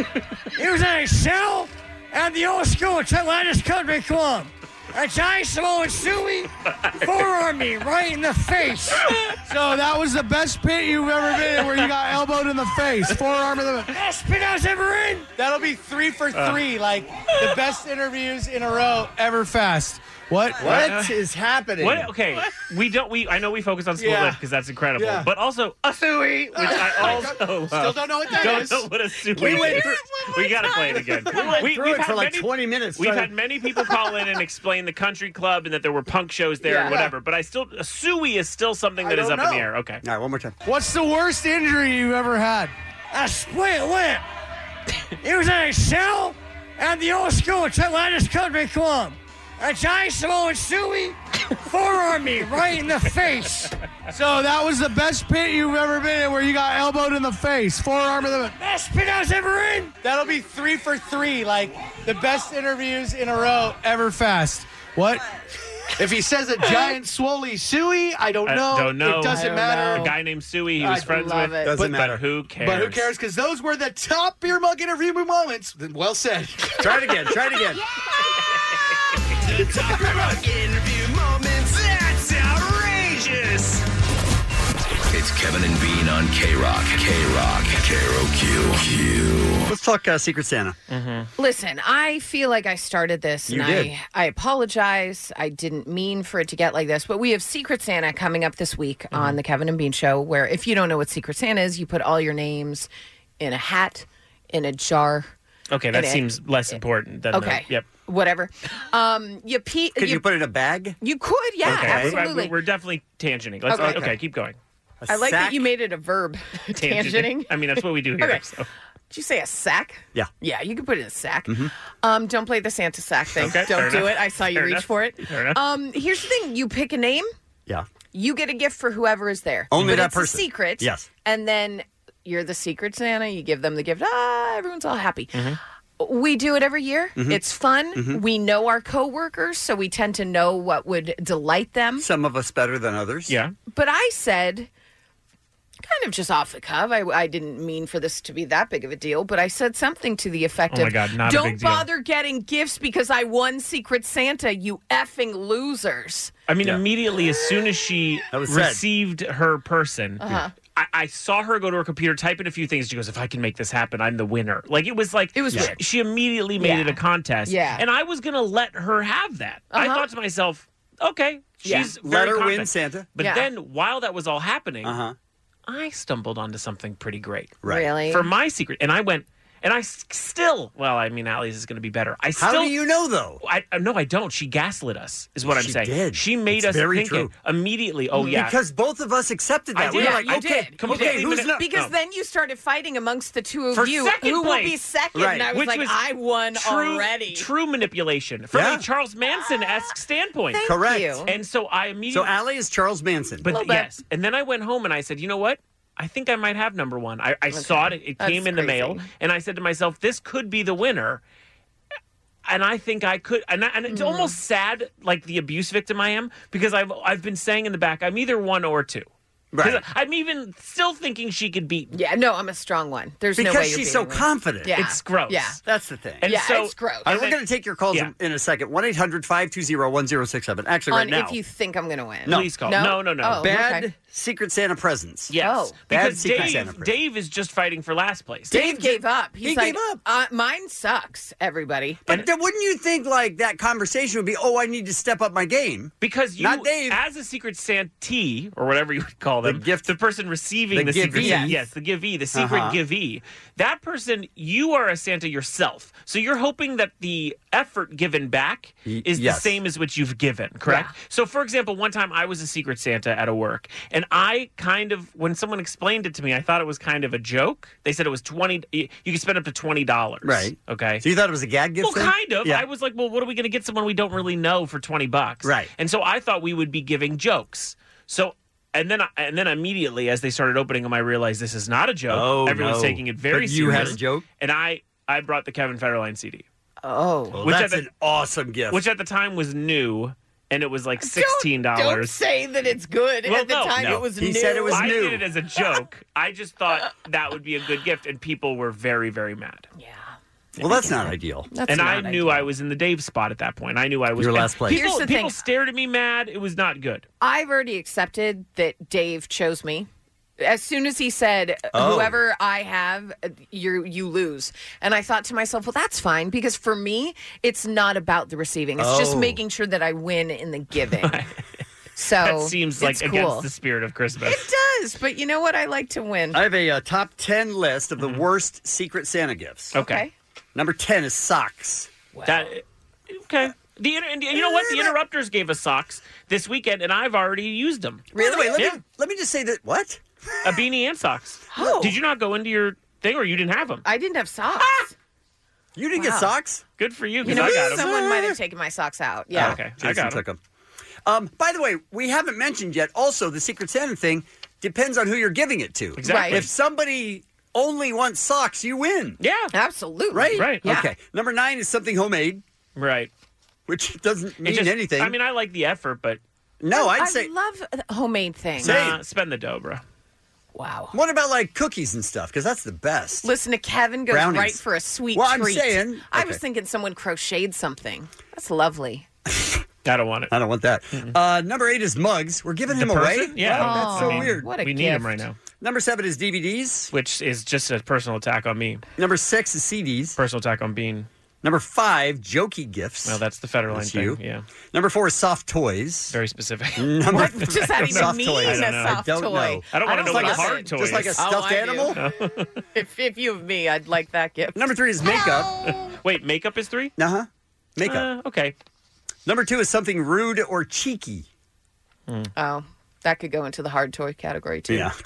It was in a cell at the old school at Atlantis Country Club. A giant Samoan Suey forearmed me right in the face.
So that was the best pit you've ever been in, where you got elbowed in the face, forearm in the face.
Best pit I was ever in.
That'll be 3 for 3, like the best interviews in a row ever fast. What
is happening?
What? Okay, I know we focus on split lip because that's incredible, but also a suey, which I also
still don't know what that is.
Don't know what a suey is. We gotta play it again.
We've had for like 20 minutes.
We've had many people call in and explain the country club and that there were punk shows there and whatever. But a suey is still something that is up in the air. Okay.
All right, one more time.
What's the worst injury you've ever had?
A split lip. It was in a cell at the old school at Atlantis Country Club. A giant Samoan Suey forearmed me right in the face.
So that was the best pit you've ever been in, where you got elbowed in the face, forearm in the
best pit I was ever in.
That'll be 3 for 3, like the best interviews in a row ever fast. What?
If he says a giant swoly Suey, I don't know.
Don't know.
It doesn't matter.
A guy named Suey he was friends with.
Doesn't matter.
But who cares?
But who cares? Because those were the top Beer Mug interview moments. Well said.
Try it again.
The top Beer Mug interview moments. That's outrageous.
It's Kevin and Bean on K-Rock. KROQ.
Let's talk Secret Santa.
Listen, I feel like I started this,
You
and
did.
I apologize. I didn't mean for it to get like this, but we have Secret Santa coming up this week on the Kevin and Bean Show, where if you don't know what Secret Santa is, you put all your names in a hat, in a jar.
Okay, that seems less important than
Okay. Whatever.
Could you put it in a bag?
You could, yeah,
Okay.
absolutely.
We're definitely tangenting. Okay, keep going.
I like that you made it a verb. Tangenting.
I mean, that's what we do here.
Okay.
So.
Did you say a sack?
Yeah.
Yeah, you can put it in a sack.
Mm-hmm.
Don't play the Santa sack thing.
Okay,
Don't
fair
do
enough.
it. I saw you
Fair
reach
enough.
for it.
Fair enough.
Here's the thing. You pick a name.
Yeah.
You get a gift for whoever is there.
Only
but
that
it's
person.
a secret.
Yes.
And then you're the secret Santa. You give them the gift. Everyone's all happy. We do it every year.
Mhm.
It's fun.
Mhm.
We know our coworkers, so we tend to know what would delight them.
Some of us better than others.
Yeah.
But I said, kind of just off the cuff, I didn't mean for this to be that big of a deal, but I said something to the effect
Oh my
of,
God, not a
don't
big deal."
bother getting gifts because I won Secret Santa, you effing losers.
I mean, immediately as soon as she
was said.
received her person,
Uh-huh.
I saw her go to her computer, type in a few things. She goes, "If I can make this happen, I'm the winner." Like it was
weird.
She immediately made it a contest.
Yeah.
And I was gonna let her have that. I thought to myself, okay,
Yeah.
she's
Let
very
her win
confident.
Santa.
But
Yeah.
then while that was all happening,
Uh-huh.
I stumbled onto something pretty great.
Right.
Really?
For my secret. And I went, and I still, well, I mean, Allie's is going to be better.
How do you know, though?
No, I don't. She gaslit us, is what I'm
She
saying.
did.
She made
It's
us
very
think
true.
it immediately. Oh, yeah.
Because both of us accepted that.
I
We
did.
were like,
I
okay,
did. Completely
who's not?
Because then you started fighting amongst the two of
For
you.
second
Who will
place.
be second?
Right.
And I was
Which
like,
was
I won already.
True manipulation from
Yeah.
a Charles Manson-esque standpoint.
Thank
Correct.
you.
And so I immediately...
So Allie is Charles Manson.
But
Little bit.
yes. And then I went home and I said, you know what? I think I might have number one. I saw it. It
That's
came in the
crazy.
mail. And I said to myself, this could be the winner. And I think I could. And it's almost sad, like the abuse victim I am, because I've been saying in the back, I'm either one or two.
Right.
I'm even still thinking she could beat me.
Yeah, no, I'm a strong one. There's no way
Because
you're
she's so
beating me.
confident.
Yeah.
It's gross.
Yeah.
That's the thing.
And
yeah,
so,
it's gross.
All right, we're going to take your calls
Yeah.
in a second. 1-800-520-1067. Actually, right
On
now.
if you think I'm going to win.
No.
Please call.
No?
No.
Oh,
Bad
okay.
Secret Santa presents.
Yes.
Oh.
Bad
Because
Secret Santa presents.
Dave is just fighting for last place.
Dave gave up. He's
He
like,
gave up.
Mine sucks, everybody.
But then wouldn't you think like that conversation would be, oh, I need to step up my game?
Because you,
Not Dave.
as a Secret Santee, or whatever you would call them, the person receiving
The
the Secret
givee.
Santa, yes, the givee, the secret
Uh-huh.
givee, that person, you are a Santa yourself. So you're hoping that the effort given back is
yes.
the same as what you've given, correct?
Yeah.
So, for example, one time I was a Secret Santa at a work, and I kind of, when someone explained it to me, I thought it was kind of a joke. They said it was you could spend up to $20.
Right.
Okay.
So you thought it was a gag gift
Well,
thing?
kind of.
Yeah.
I was like, well, what are we going to get someone we don't really know for $20?
Right.
And so I thought we would be giving jokes. So, and then immediately, as they started opening them, I realized this is not a joke.
Oh,
Everyone's
no.
taking it very
But
serious.
you had a joke?
And I brought the Kevin Federline CD.
Oh.
Well,
Which
that's
at the-
an awesome gift.
Which at the time was new, and it was like $16.
Don't say that it's good.
Well,
At the
no,
time,
no.
it was
He
new.
said it was
I
new.
did it as a joke. I just thought that would be a good gift, and people were very, very mad.
Yeah.
Well, that's not ideal.
That's
And I
not
knew
ideal.
I was in the Dave spot at that point. I knew I was
Your last place.
People,
Here's the
people
thing.
stared at me mad. It was not good.
I've already accepted that Dave chose me. As soon as he said,
Oh.
whoever I have, you lose. And I thought to myself, well, that's fine, because for me, it's not about the receiving. It's just
Oh.
making sure that I win in the giving. So
That seems like
it's
against
cool.
the spirit of Christmas.
It does, but you know what? I like to win.
I have a top 10 list of the worst Secret Santa gifts.
Okay.
Number 10 is socks.
That okay. And you know what? The Interrupters gave us socks this weekend, and I've already used them.
By the way,
Yeah.
let me just say that, what?
A beanie and socks.
Oh.
Did you not go into your thing, or you didn't have them?
I didn't have socks.
You didn't
Wow.
get socks?
Good for you,
You
because
know,
I got them.
someone might have taken my socks out. Yeah.
Okay, I
Jason
got
took
them.
them. By the way, we haven't mentioned yet, also, the Secret Santa thing depends on who you're giving it to.
Exactly.
If somebody only wants socks, you win.
Yeah.
Absolutely.
Right?
Right.
Yeah.
Okay. Number 9 is something homemade,
Right.
which doesn't
It
mean
just-
anything.
I mean, I like the effort, but
no, I'd
I
say.
love homemade things.
Same.
spend the dough, bro.
Wow.
What about like cookies and stuff? Because that's the best.
Listen to Kevin goes
Brownies.
right for a sweet
Well, I'm
treat.
saying-
I
okay.
was thinking someone crocheted something. That's lovely.
I don't want it.
I don't want that. Number 8 is mugs. We're giving him
The
away.
person? Yeah.
Wow, that's so
Oh,
weird.
What a
We
gift.
need them right now.
Number 7 is DVDs.
Which is just a personal attack on me.
Number 6 is CDs.
Personal attack on Bean.
Number 5, jokey gifts.
Well, that's the Federline
That's
thing.
you.
Yeah.
Number 4 is soft toys.
Very specific.
Number
What does that even
soft
mean,
toys.
I don't
a
know.
soft
I don't
toy?
know.
I don't want to know what a
love
hard
it.
toy
Just like a
is.
stuffed
I do.
animal.
If you have me, I'd like that gift.
Number 3 is makeup.
Wait, makeup is 3?
Uh-huh. Makeup.
Okay.
Number 2 is something rude or cheeky.
Oh, that could go into the hard toy category, too.
Yeah, true.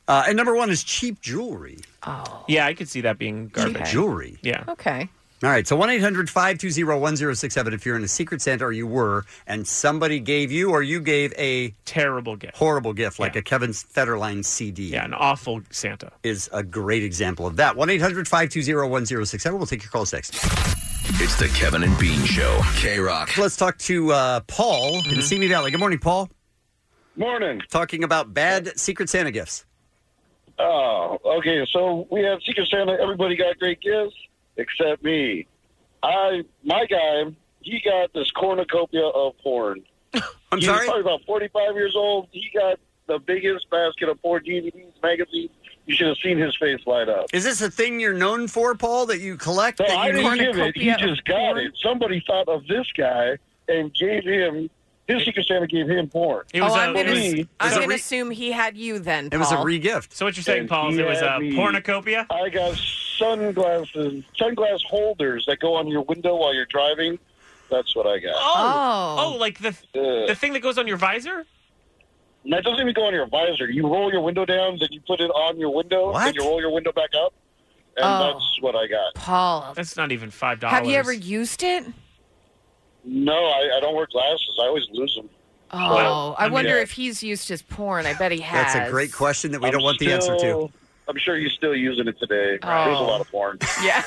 And number one is cheap jewelry.
Oh.
Yeah, I could see that being garbage.
Cheap jewelry.
Yeah.
Okay.
All right, so 1-800-520-1067 if you're in a Secret Santa, or you were, and somebody gave you or you gave a
terrible gift,
horrible gift, like a Kevin Federline CD.
Yeah, an awful Santa.
Is a great example of that. 1-800-520-1067. We'll take your calls next.
It's the Kevin and Bean Show. K-Rock.
Let's talk to Paul in Simi Valley. Good morning, Paul.
Morning.
Talking about bad Secret Santa gifts.
Oh, okay. So we have Secret Santa. Everybody got great gifts except me. My guy, he got this cornucopia of porn.
I'm
He
sorry?
was probably about 45 years old. He got the biggest basket of porn DVDs, magazines. You should have seen his face light up.
Is this a thing you're known for, Paul, that you collect?
No,
that
I
you
didn't give it. He just got it. Somebody thought of this guy and gave him, his Secret Santa gave him porn.
I'm going to assume he had you then, Paul.
re-gift.
So what you're saying,
And
Paul, is
he
it was
had
a
me-
pornucopia?
I got sunglass holders that go on your window while you're driving. That's what I got.
Oh, like the thing that goes on your visor?
That doesn't even go on your visor. You roll your window down, then you put it on your window,
What?
then you roll your window back up, and that's what I got.
Paul.
That's not even $5.
Have you ever used it?
No, I don't wear glasses. I always lose them.
Oh, I wonder if he's used his porn. I bet he has.
That's a great question that we don't want the answer to.
I'm sure he's still using it today.
Oh.
There's a lot of porn.
Yeah.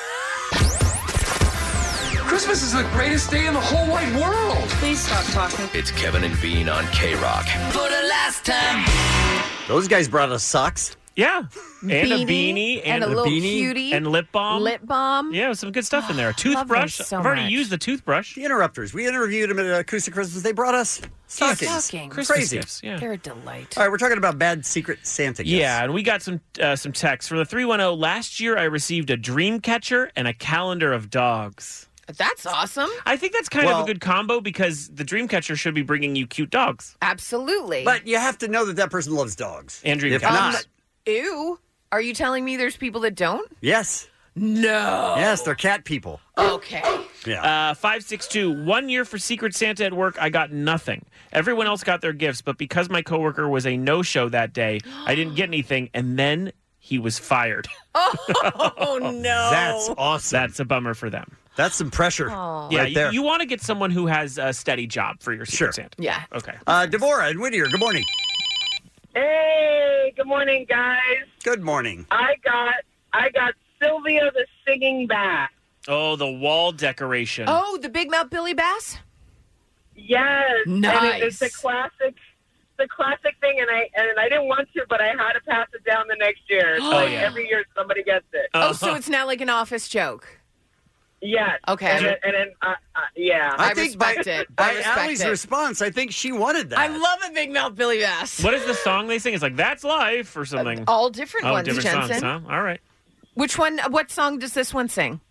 Christmas is the greatest day in the whole wide world.
Please stop talking.
It's Kevin and Bean on K-Rock.
For the last time.
Those guys brought us socks.
Yeah. And a beanie.
and a little cutie.
And lip balm.
Lip balm.
Yeah, some good stuff in there. A
love them
toothbrush.
so
I've already
much.
used the toothbrush.
The Interrupters. We interviewed them at Acoustic Christmas. They brought us stockings.
Christmas
Crazy.
gifts, yeah.
They're a delight.
All right, we're talking about bad Secret Santa gifts.
Yeah, and we got some texts from the 310. Last year, I received a dream catcher and a calendar of dogs.
That's awesome.
I think that's kind of a good combo because the dream catcher should be bringing you cute dogs.
Absolutely.
But you have to know that person loves dogs.
And dream
If
catchers.
not,
Ew. Are you telling me there's people that don't?
yes.
No.
Yes, they're cat people.
Okay.
Yeah.
562, 1 year for Secret Santa at work, I got nothing. Everyone else got their gifts, but because my coworker was a no-show that day, I didn't get anything, and then he was fired.
Oh, no.
That's awesome.
That's a bummer for them.
That's some pressure.
Oh.
Yeah,
right there.
you want to get someone who has a steady job for your Secret Santa.
Yeah.
Okay.
Devorah and Whittier, good morning.
Hey, good morning, guys.
Good morning.
I got Sylvia the singing bass.
Oh, the wall decoration.
Oh, the Big Mouth Billy Bass?
Yes,
Nice.
And it's a classic thing, and I didn't want to, but I had to pass it down the next year. It's
Oh,
like
yeah.
every year somebody gets it.
Oh, so it's not like an office joke.
Yes.
Okay.
And then yeah.
I think
respect it. I
By
respect
Allie's
it.
response, I think she wanted that.
I love a Big Mouth Billy Bass.
What is the song they sing? It's like, that's life or something.
All different ones,
different
Jensen.
songs, huh? All right.
Which one? What song does this one sing?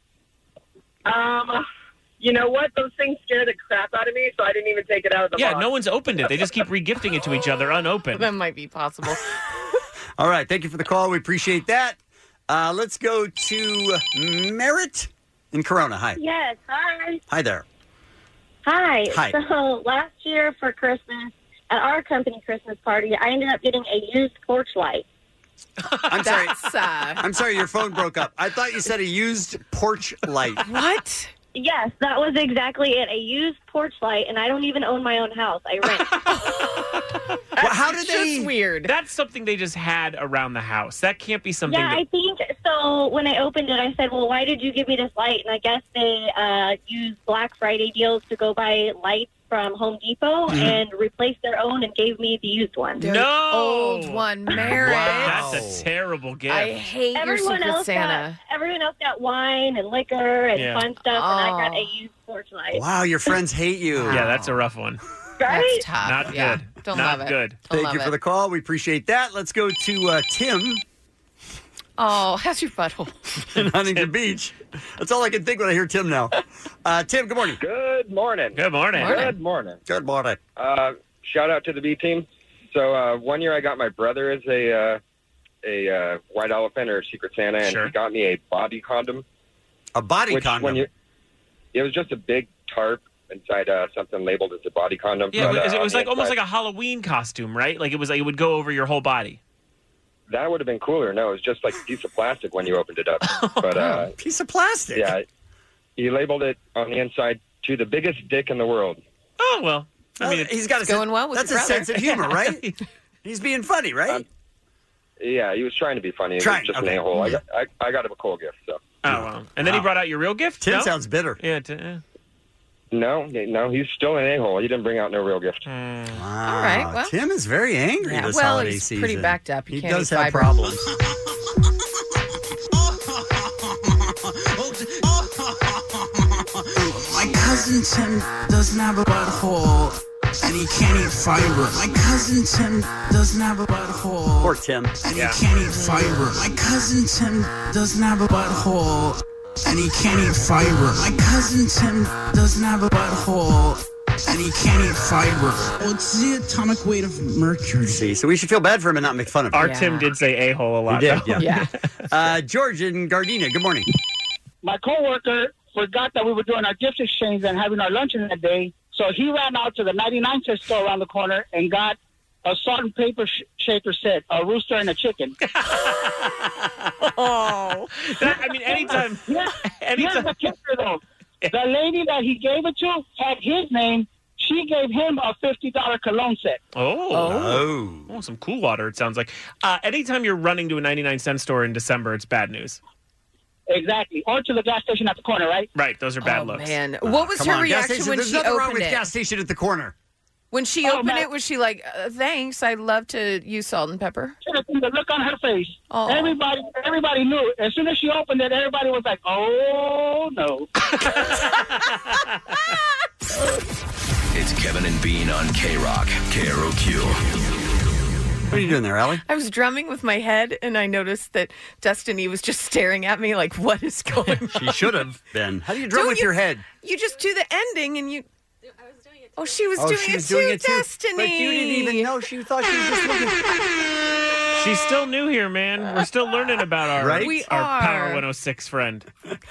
You know what? Those things scare the crap out of me, so I didn't even take it out of the
Yeah,
box.
no one's opened it. They just keep regifting it to each other unopened.
That might be possible.
All right, thank you for the call. We appreciate that. Let's go to Merritt in Corona. Hi.
Yes, hi.
Hi there.
Hi.
Hi.
So last year for Christmas, at our company Christmas party, I ended up getting a used porch light.
I'm sorry.
That's,
I'm sorry, your phone broke up. I thought you said a used porch light.
What?
Yes, that was exactly it. A used porch light, and I don't even own my own house. I rent.
Well, how did
It's just weird.
That's something they just had around the house. That can't be something
Yeah,
that...
I think so. When I opened it, I said, well, why did you give me this light? And I guess they used Black Friday deals to go buy lights from Home Depot and replace their own and gave me the used one.
No!
Old one, Mary.
That's a terrible gift.
I hate your Secret Santa.
Everyone else got wine and liquor and
Yeah.
fun stuff, and I got a used porch light.
Wow, your friends hate you.
Yeah, that's a rough one.
Right?
That's tough.
Not
Yeah.
good.
Don't
Not
love it.
good.
Don't
Thank
love
you for
it.
the call. We appreciate that. Let's go to Tim
Oh, how's your butthole?
in Huntington Beach. That's all I can think when I hear Tim now. Tim, good morning.
Good morning.
Good morning.
Good morning.
Good morning.
Shout out to the B team. So 1 year I got my brother as a white elephant or Secret Santa, and
Sure.
he got me a body condom.
A body
which
condom?
It was just a big tarp inside something labeled as a body condom.
Yeah,
but,
it was
on
like
the
almost
inside-
like a Halloween costume, right? Like it would go over your whole body.
That would have been cooler. No, it was just like a piece of plastic when you opened it up. But
piece of plastic.
Yeah, he labeled it on the inside to the biggest dick in the world.
Oh well, I mean,
he's got
going well with
that's
your
a sense of
brother.
humor, right? He's being funny, right?
Yeah, he was trying to be funny. He
Trying,
was just
okay.
an a-hole. I got him a cool gift. So.
Oh well, and then he brought out your real gift.
Tim
No?
sounds bitter.
Yeah.
No, he's still an a-hole. He didn't bring out no real gift.
Wow.
All right, well.
Tim is very angry
Yeah,
this
well,
holiday
he's
season.
pretty backed up. He
He
can't
does
eat
have
fiber.
problems.
My cousin Tim doesn't have a butthole, and he can't eat fiber. My cousin Tim doesn't have a butthole.
Poor Tim.
And he can't eat fiber. My cousin Tim doesn't have a butthole, and he can't eat fiber. My cousin Tim doesn't have a butthole, and he can't eat fiber. What's the atomic weight of mercury?
See, so we should feel bad for him and not make fun of him.
Our Tim did say a-hole a lot.
He did,
though.
yeah. George in Gardena, good morning.
My coworker forgot that we were doing our gift exchange and having our luncheon that day, so he ran out to the 99-cent store around the corner and got a salt and paper shaker set, a rooster and a chicken.
Oh, I mean, anytime.
Here's the kicker, though. The lady that he gave it to had his name. She gave him a $50 cologne set.
Oh, some cool water, it sounds like. Anytime you're running to a 99-cent store in December, it's bad news.
Exactly. Or to the gas station at the corner, right?
Right. Those are bad looks.
Man, what was her reaction when
There's
she
nothing wrong
opened
with
it?
gas station at the corner.
When she opened it, was she like, thanks, I'd love to use salt and pepper?
The look on her face.
Oh.
Everybody knew. As soon as she opened it, everybody was like, oh, no.
It's Kevin and Bean on K-Rock, KROQ.
What are you doing there, Allie?
I was drumming with my head, and I noticed that Destiny was just staring at me like, what is going on?
She should have been. How do you drum with your head?
You just do the ending, and you... Oh, she was doing
she
it
was
too,
doing it too.
Destiny.
But you didn't even know. She thought she was just looking.
She's still new here, man. We're still learning about our,
Right? We
our
are.
Power 106 friend.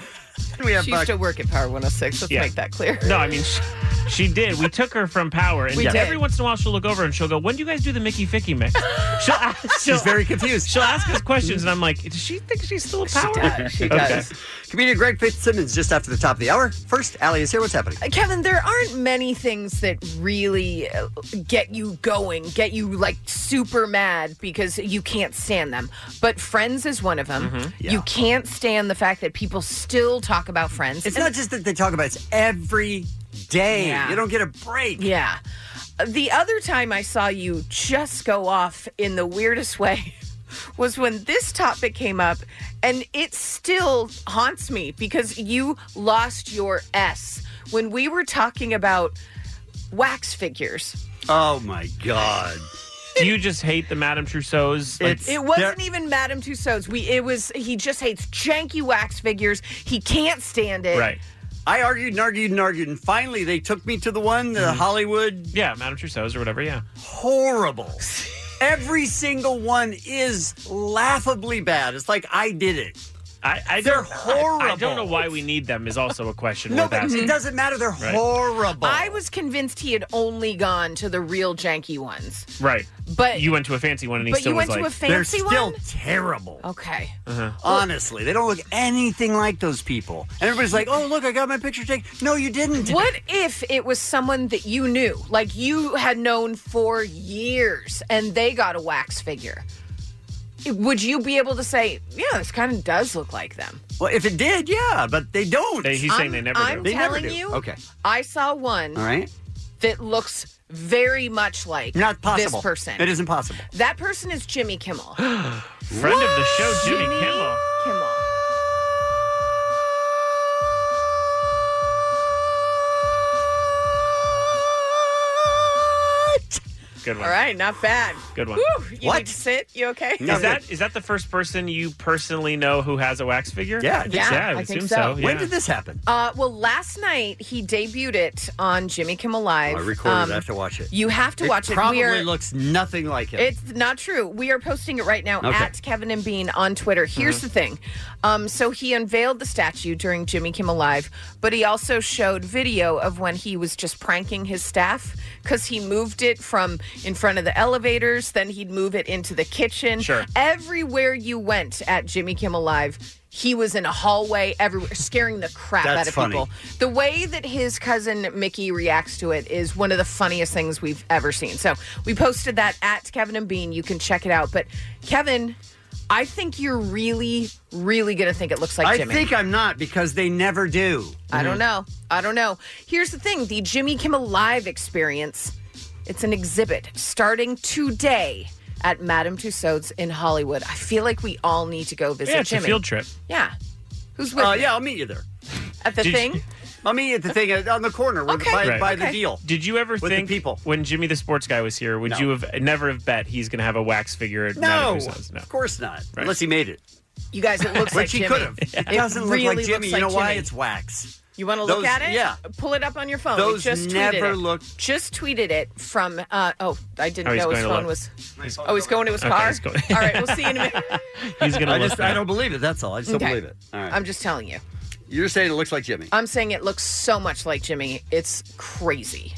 She used to work at Power 106. Let's make that clear.
No, I mean, she did. We took her from Power, and
We did.
every once in a while she'll look over and she'll go, "When do you guys do the Mickey Ficky mix?"
She's very confused.
She'll ask us questions, and I'm like, "Does she think she's still at Power?"
She does. Comedian Greg Fitzsimmons just after the top of the hour. First, Allie is here. What's happening?
Kevin, there aren't many things that really get you going, get you like super mad because you can't stand them. But Friends is one of them.
Mhm. Yeah.
You can't stand the fact that people still talk about Friends.
It's not just that they talk about it, it's every day.
Yeah.
You don't get a break.
Yeah. The other time I saw you just go off in the weirdest way was when this topic came up, and it still haunts me because you lost your S when we were talking about wax figures.
Oh, my God.
Do you just hate the Madame Tussauds?
It wasn't even Madame Tussauds. He just hates janky wax figures. He can't stand it.
Right.
I argued and argued and argued, and finally they took me to the one, the Hollywood.
Yeah, Madame Tussauds or whatever, yeah.
Horrible. Every single one is laughably bad. It's like I did it. They're horrible.
I don't know why we need them is also a question.
No,
worth
but
asking.
it doesn't matter. They're
Right.
horrible.
I was convinced he had only gone to the real janky ones.
Right.
But
you went to a fancy one, and he
but
still
you
was
went to
like,
a fancy
They're still terrible.
Okay.
Honestly, they don't look anything like those people. And everybody's like, oh, look, I got my picture taken. No, you didn't.
What if it was someone that you knew, like you had known for years, and they got a wax figure? Would you be able to say, yeah, this kind of does look like them?
Well, if it did, yeah, but they don't.
He's saying they never do.
I'm
They never
telling
do.
you,
Okay.
I saw one
All right.
that looks very much like
Not possible.
this person.
It isn't possible.
That person is Jimmy Kimmel.
friend of the show, Jimmy Kimmel.
Kimmel.
Good one.
All right, not bad.
Good one.
Whew, you
What?
need to sit? You okay?
Is that the first person you personally know who has a wax figure?
Yeah, I think so.
Yeah, I would
think
assume
so.
so.
When
yeah.
did this happen?
Well, last night he debuted it on Jimmy Kimmel Live.
I recorded it. I have to watch it.
You have to watch it.
Probably
We are-
looks nothing like him.
It's not true. We are posting it right now
Okay.
at Kevin and Bean on Twitter. Here's the thing. So he unveiled the statue during Jimmy Kimmel Live, but he also showed video of when he was just pranking his staff because he moved it from in front of the elevators. Then he'd move it into the kitchen.
Sure.
Everywhere you went at Jimmy Kimmel Live, he was in a hallway everywhere, scaring the crap
That's
out of
funny.
people. The way that his cousin Mickey reacts to it is one of the funniest things we've ever seen. So we posted that at Kevin and Bean. You can check it out. But Kevin, I think you're really, really going to think it looks like Jimmy.
I think I'm not because they never do.
I don't know. Here's the thing. The Jimmy Kimmel Live experience, it's an exhibit starting today at Madame Tussauds in Hollywood. I feel like we all need to go visit
Yeah, it's
Jimmy.
a field trip.
Yeah. Who's with me?
Yeah, I'll meet you there.
At the thing?
I'll meet you at the thing on the corner by the deal.
Did you ever
With the
think
people.
when Jimmy the sports guy was here, would
No.
you have never have bet he's going to have a wax figure at
No,
Madame Tussauds? No,
of course not.
Right.
Unless he made it.
You guys, it looks like
Which he
Jimmy.
could have. It doesn't look
really
like Jimmy.
looks
You know
like
why?
Jimmy.
It's wax.
You want to look
Those-
at it?
yeah.
Pull it up on your phone.
Those
We just
never
tweeted it.
look-
Just tweeted it from. I didn't
Oh, he's
know his
going to
phone
look.
was. Oh, he's going to his
Okay,
car.
he's going-
All right, we'll see you in a minute.
he's going to look.
I
now.
don't believe it. That's all. I just don't
Okay.
believe it. All right.
I'm just telling you.
You're saying it looks like Jimmy.
I'm saying it looks so much like Jimmy. It's crazy.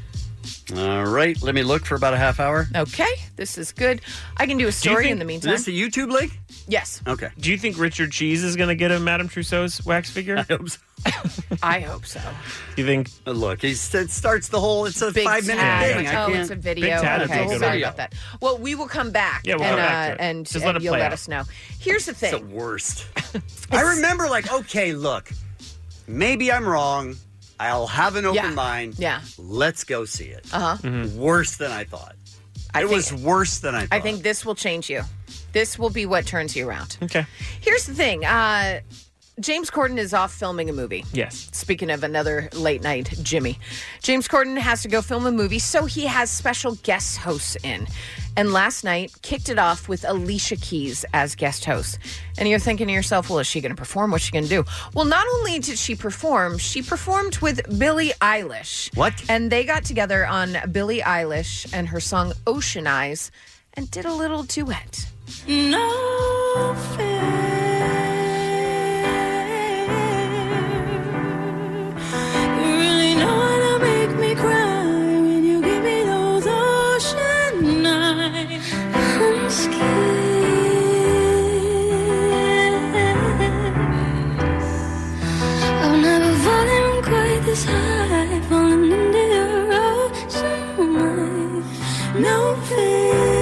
All right. Let me look for about a half hour.
Okay, this is good. I can do a story in the meantime.
Is this a YouTube link?
Yes.
Okay.
Do you think Richard Cheese is going to get a Madame Tussauds wax figure?
I hope so.
I hope so.
You think?
Look, it starts the whole. It's a
Big
5-minute
tag.
thing.
Oh, it's a video.
Big tag.
Okay,
It's a
sorry
video.
about that. Well, we will come back.
Yeah, we'll
and,
come back to it.
and,
Just let
and
it
you'll
play
let
out.
us know. Here's the
It's
thing.
the worst. I remember, okay, look, maybe I'm wrong. I'll have an open mind.
Yeah.
Let's go see it.
Uh-huh.
Worse than I thought. It was worse than I thought.
I think this will change you. This will be what turns you around.
Okay.
Here's the thing. James Corden is off filming a movie.
Yes.
Speaking of another late night Jimmy. James Corden has to go film a movie, so he has special guest hosts in. And last night kicked it off with Alicia Keys as guest host. And you're thinking to yourself, well, is she going to perform? What's she going to do? Well, not only did she performed with Billie Eilish.
What?
And they got together on Billie Eilish and her song Ocean Eyes and did a little duet.
No fear. You really know how to make me cry when you give me those ocean eyes. I'm scared. I've never fallen quite this high, falling into your ocean eyes. No fear.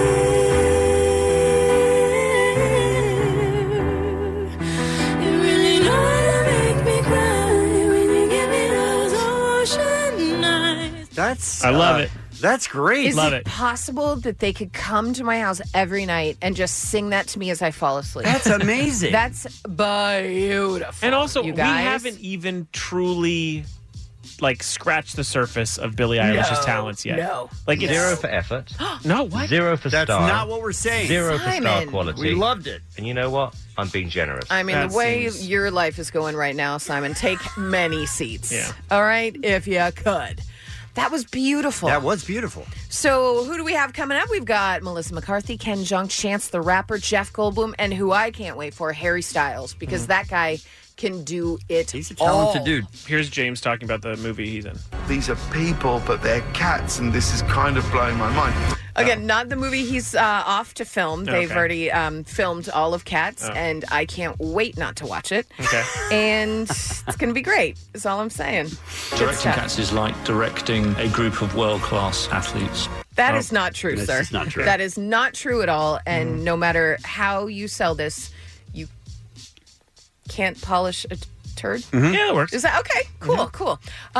That's.
I love it.
That's great.
Is
Love
it
it.
possible that they could come to my house every night and just sing that to me as I fall asleep?
That's amazing.
That's beautiful.
And also,
you
we
guys.
haven't even truly scratched the surface of Billie Eilish's talents yet.
No.
Like it's
Zero for effort.
No, what?
Zero for
That's
star.
not what we're saying.
Zero for star
Simon.
quality.
We loved it.
And you know what? I'm being generous.
I mean,
That
the way
seems-
your life is going right now, Simon, take many seats.
Yeah.
All right? If you could. That was beautiful.
That was beautiful.
So, who do we have coming up? We've got Melissa McCarthy, Ken Jeong, Chance the Rapper, Jeff Goldblum, and who I can't wait for, Harry Styles, because that guy can do it.
He's a talented
all.
dude.
Here's James talking about the movie he's in.
These are people, but they're cats, and this is kind of blowing my mind.
Again, not the movie he's off to film. They've
Okay.
already filmed all of Cats,
Oh.
and I can't wait not to watch it.
Okay.
And it's going to be great, is all I'm saying. Good
Directing
stuff.
Cats is like directing a group of world-class athletes.
That is not true,
This
sir.
is not true.
That is not true at all. And no matter how you sell this, you can't polish a turd.
Yeah, it works.
Is that okay? Cool, cool.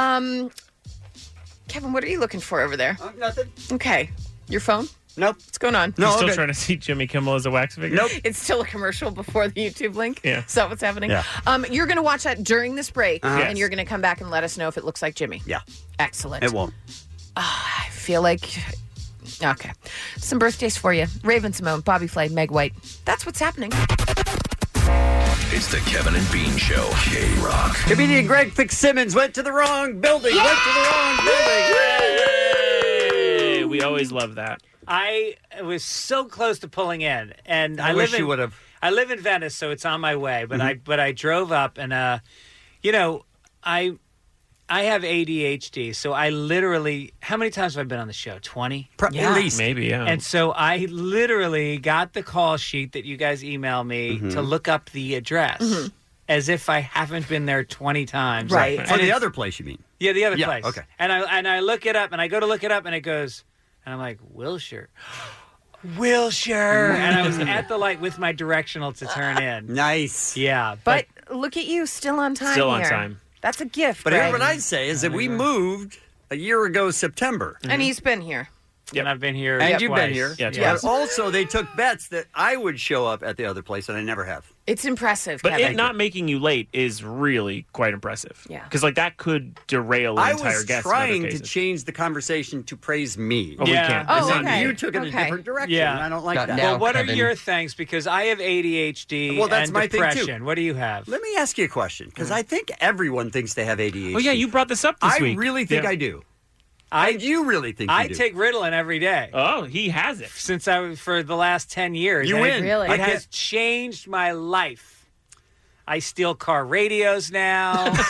Kevin, what are you looking for over there?
Nothing.
Okay. Your phone?
Nope.
What's going on?
You're still trying to see Jimmy Kimmel as a wax figure?
Nope.
It's still a commercial before the YouTube link?
Yeah.
Is that what's happening?
Yeah.
You're going to watch that during this break,
Uh-huh.
and you're going to come back and let us know if it looks like Jimmy.
Yeah.
Excellent.
It won't.
I feel like... Okay. Some birthdays for you. Raven Simone, Bobby Flay, Meg White. That's what's happening.
It's the Kevin and Bean Show. K-Rock.
Comedian Greg Fitzsimmons went to the wrong building. Went to the wrong building.
Hey, we always love that.
I was so close to pulling in, and
I wish you would have.
I live in Venice, so it's on my way. But I drove up, and I I have ADHD, so I literally, how many times have I been on the show? 20?
At least. Maybe, yeah.
And so I literally got the call sheet that you guys email me to look up the address as if I haven't been there 20 times.
Right.
And
For the
it's-
other place, you mean?
Yeah, the other
Yeah,
place.
okay.
And I look it up, and I go to look it up, and it goes, and I'm like, Wilshire. Wilshire. And I was at the light with my directional to turn in.
Nice.
Yeah.
But look at you, still on time.
Still on
here.
time.
That's a gift.
But
Greg.
here's what I'd say is that we moved a year ago September.
And he's been here.
And I've been here
And you've
twice.
been here.
Yeah,
But
twice.
also, they took bets that I would show up at the other place, and I never have.
It's impressive,
But
Kevin.
it not making you late is really quite impressive.
Yeah.
Because like that could derail an
I
entire
was
guest.
trying
in other
to
cases.
change the conversation to praise me.
Oh, we can't.
Oh,
And then
okay.
you took it a
Okay.
different direction,
Yeah.
and I don't like that.
Well, what are your things? Because I have ADHD
Well, that's
and
my thing, too.
depression. What do you have?
Let me ask you a question, because I think everyone thinks they have ADHD.
Oh yeah, you brought this up this week.
I really think
Yeah.
I do. You really think you
I
do.
take Ritalin every day.
Oh, he has it.
Since for the last 10 years.
You
And
win. Really?
It has changed my life. I steal car radios now.
All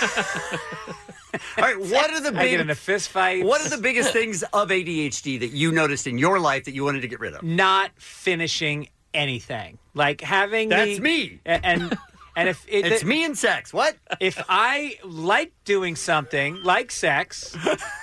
right, what are the
I get
big
into fist fights.
What are the biggest things of ADHD that you noticed in your life that you wanted to get rid of?
Not finishing anything. Like having
That's me.
And if
It's me and sex. What?
If I like doing something like sex,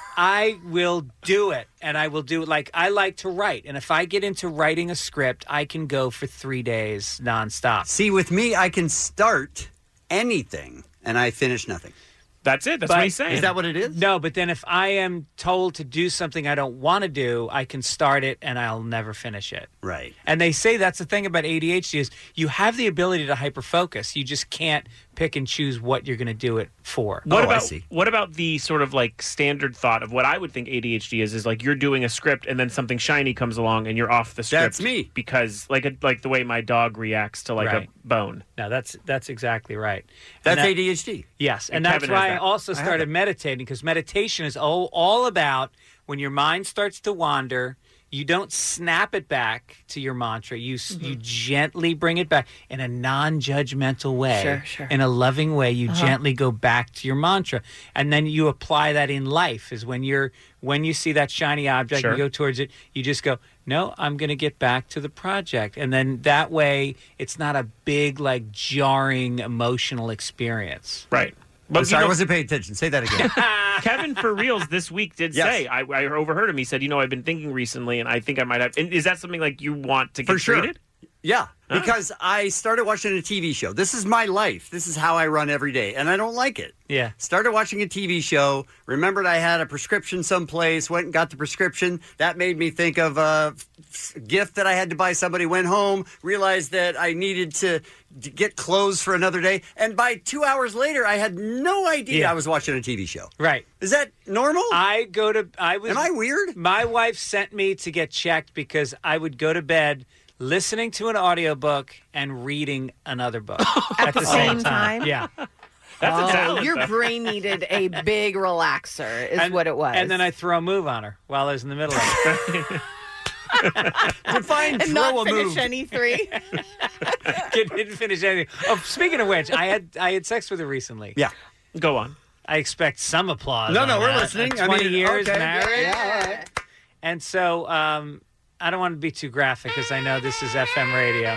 I will do it. And I will do it like I like to write. And if I get into writing a script, I can go for 3 days nonstop.
See, with me, I can start anything and I finish nothing.
That's it. That's what he's saying.
Is that what it is?
No, but then if I am told to do something I don't want to do, I can start it and I'll never finish it.
Right.
And they say that's the thing about ADHD is you have the ability to hyperfocus. You just can't pick and choose what you're going to do it for.
What about the sort of like standard thought of what I would think ADHD is like you're doing a script and then something shiny comes along and you're off the script.
That's me.
Because like the way my dog reacts to like
Right.
a bone.
No, that's exactly right.
That's
And that-
ADHD.
Yes, and
And
that's
Kevin has
why I
that.
also
I have
started
that.
meditating because meditation is all about when your mind starts to wander. You don't snap it back to your mantra. You gently bring it back in a non-judgmental way,
Sure.
in a loving way. You
Uh-huh.
gently go back to your mantra, and then you apply that in life. Is when you see that shiny object,
Sure.
you go towards it. You just go, no, I'm going to get back to the project, and then that way, it's not a big, like, jarring emotional experience.
Right.
I'm sorry,
you know-
I wasn't paying attention. Say that again.
Kevin for reals this week did
Yes.
say I overheard him. He said, I've been thinking recently, and I think I might have. And is that something like you want to get
For sure.
treated?
Yeah, because I started watching a TV show. This is my life. This is how I run every day, and I don't like it.
Yeah.
Started watching a TV show, remembered I had a prescription someplace, went and got the prescription. That made me think of a gift that I had to buy somebody, went home, realized that I needed to get clothes for another day. And by 2 hours later, I had no idea
Yeah.
I was watching a TV show.
Right.
Is that normal?
Am I
weird?
My wife sent me to get checked because I would go to bed listening to an audiobook and reading another book
At the same time?
Yeah.
Your brain needed a big relaxer, is what it was.
And then I throw a move on her while I was in the middle of it.
Define
and not finish any three.
Didn't finish anything. Oh, speaking of which, I had sex with her recently.
Yeah.
Go on.
I expect some applause.
No,
on
we're
that.
listening.
20 years
okay.
married.
Yeah, all right.
And so I don't want to be too graphic because I know this is FM radio.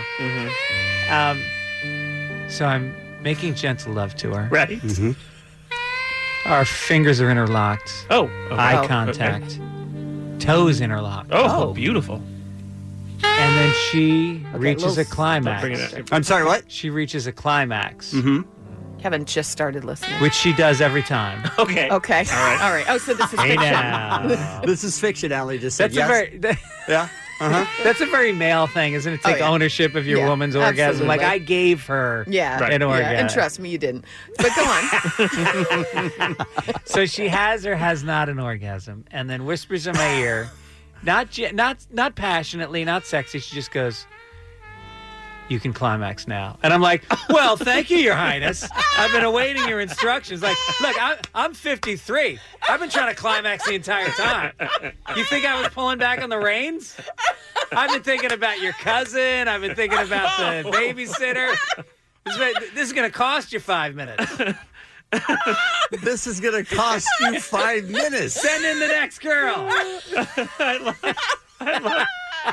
So I'm making gentle love to her.
Right.
Our fingers are interlocked.
Oh.
Eye
okay.
contact. Toes interlocked.
Oh, beautiful.
And then she reaches a
little-
climax.
Don't bring it up.
I'm sorry, what?
She reaches a climax,
Kevin just started listening.
which she does every time.
Okay.
Okay. All right. Oh, so this is
Hey
fiction.
now.
This is fiction, Allie just said.
That's
yes.
a very
Yeah.
that's a very male thing, isn't it? Take
yeah.
ownership of your
Yeah,
woman's orgasm. Like
absolutely.
I gave her
Yeah.
an orgasm.
Yeah. And trust me, you didn't. But go on.
So she has or has not an orgasm, and then whispers in my ear, not passionately, not sexy. She just goes, "You can climax now." And I'm like, "Well, thank you, Your Highness. I've been awaiting your instructions." Like, look, I'm 53. I've been trying to climax the entire time. You think I was pulling back on the reins? I've been thinking about your cousin. I've been thinking about the babysitter. This is going to cost you 5 minutes.
This is going to cost you 5 minutes.
Send in the next girl.
I love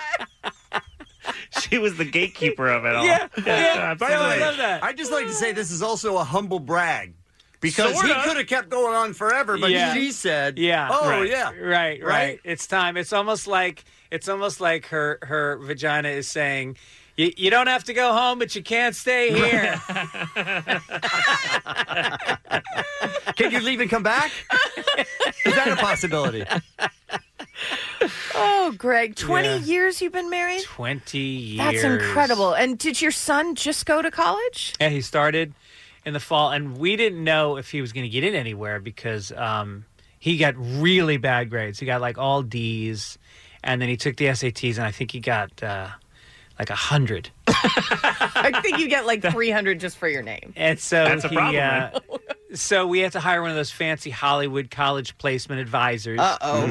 She was the gatekeeper of it all.
Yeah.
By the way,
I love that.
I'd just like to say this is also a humble brag. Because
Sorta.
he could have kept going on forever, but she said,
Right. It's time. It's almost like her vagina is saying, you don't have to go home, but you can't stay here.
Can you leave and come back? Is that a possibility?
Oh, Greg, 20 years you've been married?
20 years.
That's incredible. And did your son just go to college?
Yeah, he started in the fall, and we didn't know if he was going to get in anywhere because he got really bad grades. He got like all D's, and then he took the SATs, and I think he got like 100.
I think you get like 300 just for your name.
And so
That's a problem, man.
So we had to hire one of those fancy Hollywood college placement advisors.
Uh-oh.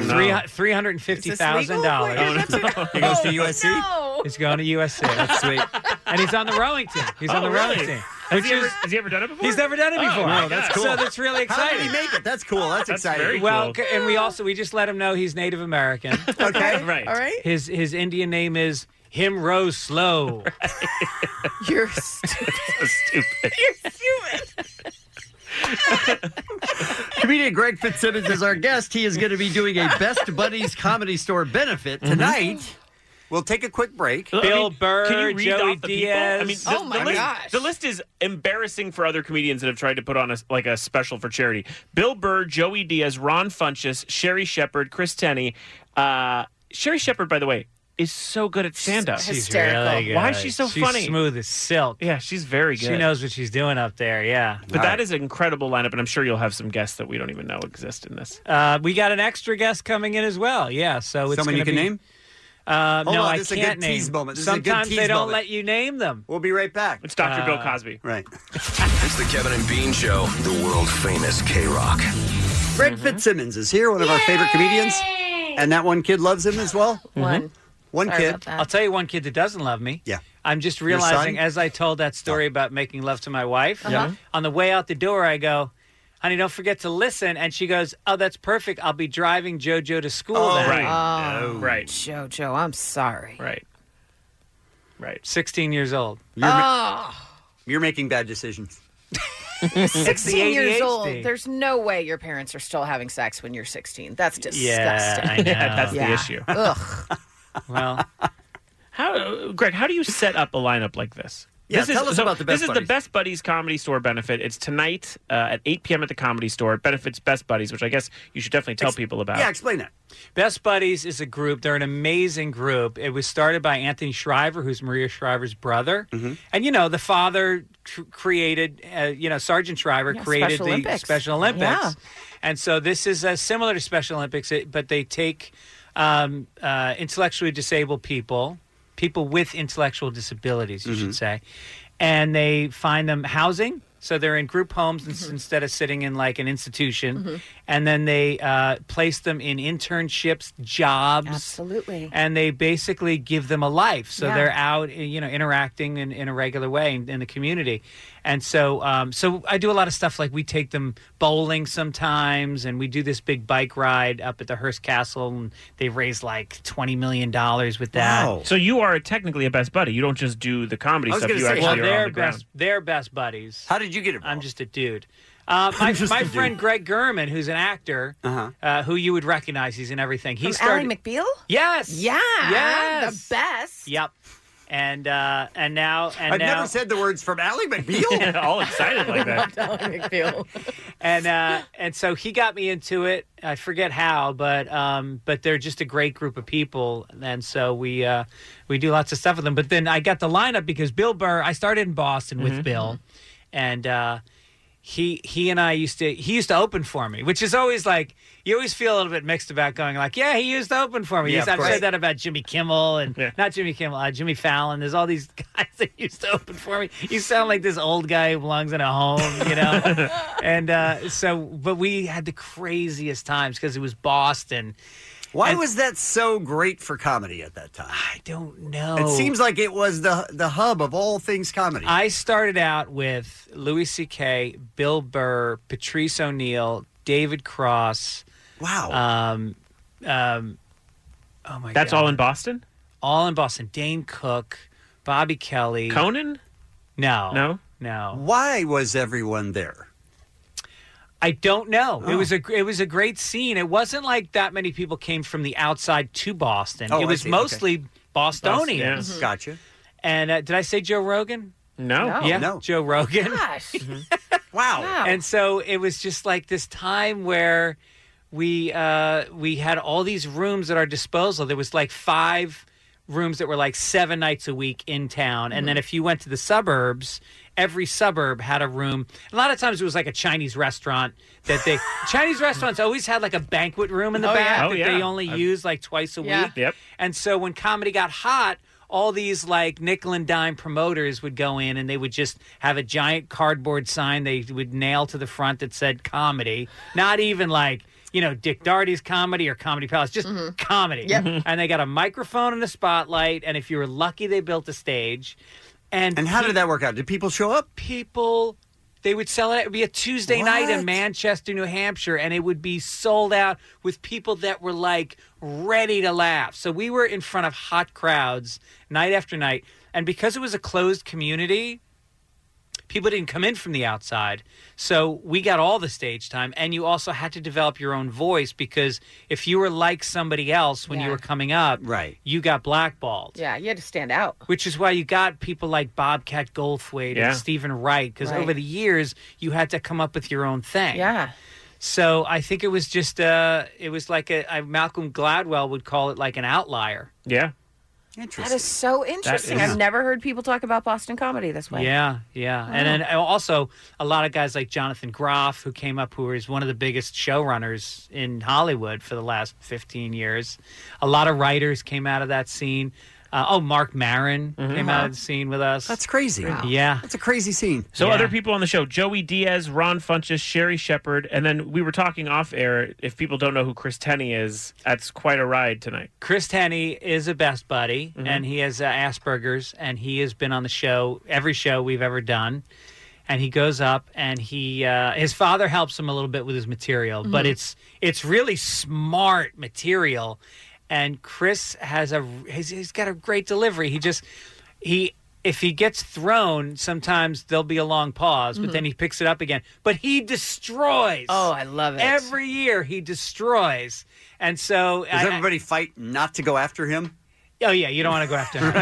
$350,000.
He goes to USC?
No.
He's going to USC. That's sweet. And he's on the rowing team. He's on the rowing team.
Has he ever done it before?
He's never done it before.
Oh, that's cool.
So that's really
How
exciting.
did he make it? That's cool. That's exciting.
very
Well,
cool.
and we just let him know he's Native American.
Okay.
Right.
All right.
His Indian name is Him Row Slow.
You're stupid.
So stupid.
You're stupid.
Comedian Greg Fitzsimmons is our guest. He is going to be doing a Best Buddies Comedy Store benefit tonight. We'll take a quick break.
Bill Burr,
can you read
Joey
off the people?
Diaz.
I mean,
Oh, my gosh.
The list is embarrassing for other comedians that have tried to put on a special for charity. Bill Burr, Joey Diaz, Ron Funches, Sherry Shepard, Chris Tenney. Sherry Shepard, by the way, is so good at stand-up.
She's
hysterical.
really good.
Why is she so funny?
She's smooth as silk.
Yeah, she's very good.
She knows what she's doing up there, yeah.
But that is an incredible lineup, and I'm sure you'll have some guests that we don't even know exist in this.
We got an extra guest coming in as well, yeah. So it's
Someone you can name?
No,
Hold on,
I
this is a
can't
good tease
name.
moment. This is a good
Sometimes
tease
they don't
moment.
let you name them.
We'll be right back.
It's Dr. Bill Cosby.
Right.
It's the Kevin and Bean Show, the world famous K-Rock.
Greg Fitzsimmons is here, one of our favorite comedians. And that one kid loves him as well?
One.
One
Sorry
kid.
about that.
I'll tell you one kid that doesn't love me.
Yeah.
I'm just
Your
realizing
son?
as I told that story about making love to my wife,
Yeah.
on the way out the door, I go, honey, don't forget to listen. And she goes, oh, that's perfect. I'll be driving JoJo to school then.
Right.
Oh,
Right.
JoJo, I'm sorry.
Right. Right.
16 years old.
You're making bad decisions.
16 years
ADHD.
old. There's no way your parents are still having sex when you're 16. That's disgusting.
Yeah, I know.
Yeah, that's the issue.
Ugh.
Well,
Greg, how do you set up a lineup like this?
Yeah, tell us about the Best
This is
Buddies.
the Best Buddies Comedy Store benefit. It's tonight at 8 p.m. at the Comedy Store. It benefits Best Buddies, which I guess you should definitely tell people about.
Yeah, explain that.
Best Buddies is a group. They're an amazing group. It was started by Anthony Shriver, who's Maria Shriver's brother.
Mm-hmm.
And, the father created, Sergeant Shriver created
Special
the
Olympics.
Special Olympics.
Yeah.
And so this is similar to Special Olympics, but they take intellectually disabled people with intellectual disabilities, you should say, and they find them housing. So they're in group homes instead of sitting in like an institution. And then they place them in internships, jobs.
Absolutely.
And they basically give them a life. So
Yeah.
they're out, interacting in a regular way in the community. And so I do a lot of stuff like we take them bowling sometimes, and we do this big bike ride up at the Hearst Castle, and they raise like $20 million with that.
Wow.
So you are technically a Best Buddy. You don't just do the comedy
I was
stuff.
gonna
You
say,
actually
Well,
are on
they're
the ground.
they're best buddies.
How did you get it?
I'm just a dude. My
just a dude.
friend Greg Gurman, who's an actor, who you would recognize, he's in everything. He
From
started.
Ally McBeal?
Yes.
Yeah.
Yes.
The best.
Yep. And now
I've never said the words from Ally McBeal.
All excited like that.
Ally McBeal.
and so he got me into it. I forget how, but they're just a great group of people, and so we do lots of stuff with them. But then I got the lineup because Bill Burr. I started in Boston with Bill, and he and I used to open for me, which is always like you always feel a little bit mixed about going like, yeah, he used to open for me.
Yeah,
I've
of course.
said that about Jimmy Kimmel and not Jimmy Kimmel, Jimmy Fallon. There's all these guys that used to open for me. You sound like this old guy who belongs in a home, and but we had the craziest times because it was Boston.
Why was that so great for comedy at that time?
I don't know.
It seems like it was the hub of all things comedy.
I started out with Louis C.K., Bill Burr, Patrice O'Neill, David Cross.
Wow.
Oh my God.
That's all in Boston?
All in Boston. Dane Cook, Bobby Kelly.
Conan?
No.
Why was everyone there?
I don't know.
Oh.
It was a great scene. It wasn't like that many people came from the outside to Boston.
Oh,
it
I
was
see.
mostly
Okay.
Bostonians.
Mhm. Gotcha.
And did I say Joe Rogan?
No.
Yeah,
No.
Joe Rogan.
Gosh.
Wow.
And so it was just like this time where we had all these rooms at our disposal. There was like 5 rooms that were like 7 nights a week in town. And then if you went to the suburbs, every suburb had a room. A lot of times it was like a Chinese restaurant that Chinese restaurants always had like a banquet room in the back that they only used like twice a week.
Yep.
And so when comedy got hot, all these like nickel and dime promoters would go in and they would just have a giant cardboard sign they would nail to the front that said comedy. Not even like, Dick Darty's Comedy or Comedy Palace, just comedy.
Yep.
And they got a microphone and a spotlight, and if you were lucky, they built a stage. And
how did that work out? Did people show up?
People, they would sell it. It would be a Tuesday night in Manchester, New Hampshire, and it would be sold out with people that were like ready to laugh. So we were in front of hot crowds night after night. And because it was a closed community, people didn't come in from the outside. So we got all the stage time. And you also had to develop your own voice because if you were like somebody else when you were coming up, you got blackballed.
Yeah, you had to stand out.
Which is why you got people like Bobcat Goldthwait and Stephen Wright, because over the years, you had to come up with your own thing.
Yeah.
So I think it was just, it was like Malcolm Gladwell would call it like an outlier.
Yeah.
Interesting.
That is so interesting. I've never heard people talk about Boston comedy this way.
Yeah.
Wow.
And then also a lot of guys like Jonathan Groff, who came up, who is one of the biggest showrunners in Hollywood for the last 15 years. A lot of writers came out of that scene. Mark Maron came out of the scene with us.
That's crazy.
Wow. Yeah.
That's a crazy scene.
So other people on the show, Joey Diaz, Ron Funches, Sherry Shepard, and then we were talking off air. If people don't know who Chris Tenney is, that's quite a ride tonight.
Chris Tenney is a best buddy, and he has Asperger's, and he has been on the show, every show we've ever done. And he goes up, and his father helps him a little bit with his material, but it's really smart material. And Chris he's got a great delivery. If he gets thrown, sometimes there'll be a long pause, but then he picks it up again. But he destroys.
Oh, I love it.
Every year he destroys. And so
Does everybody fight not to go after him?
Oh, yeah, you don't want to go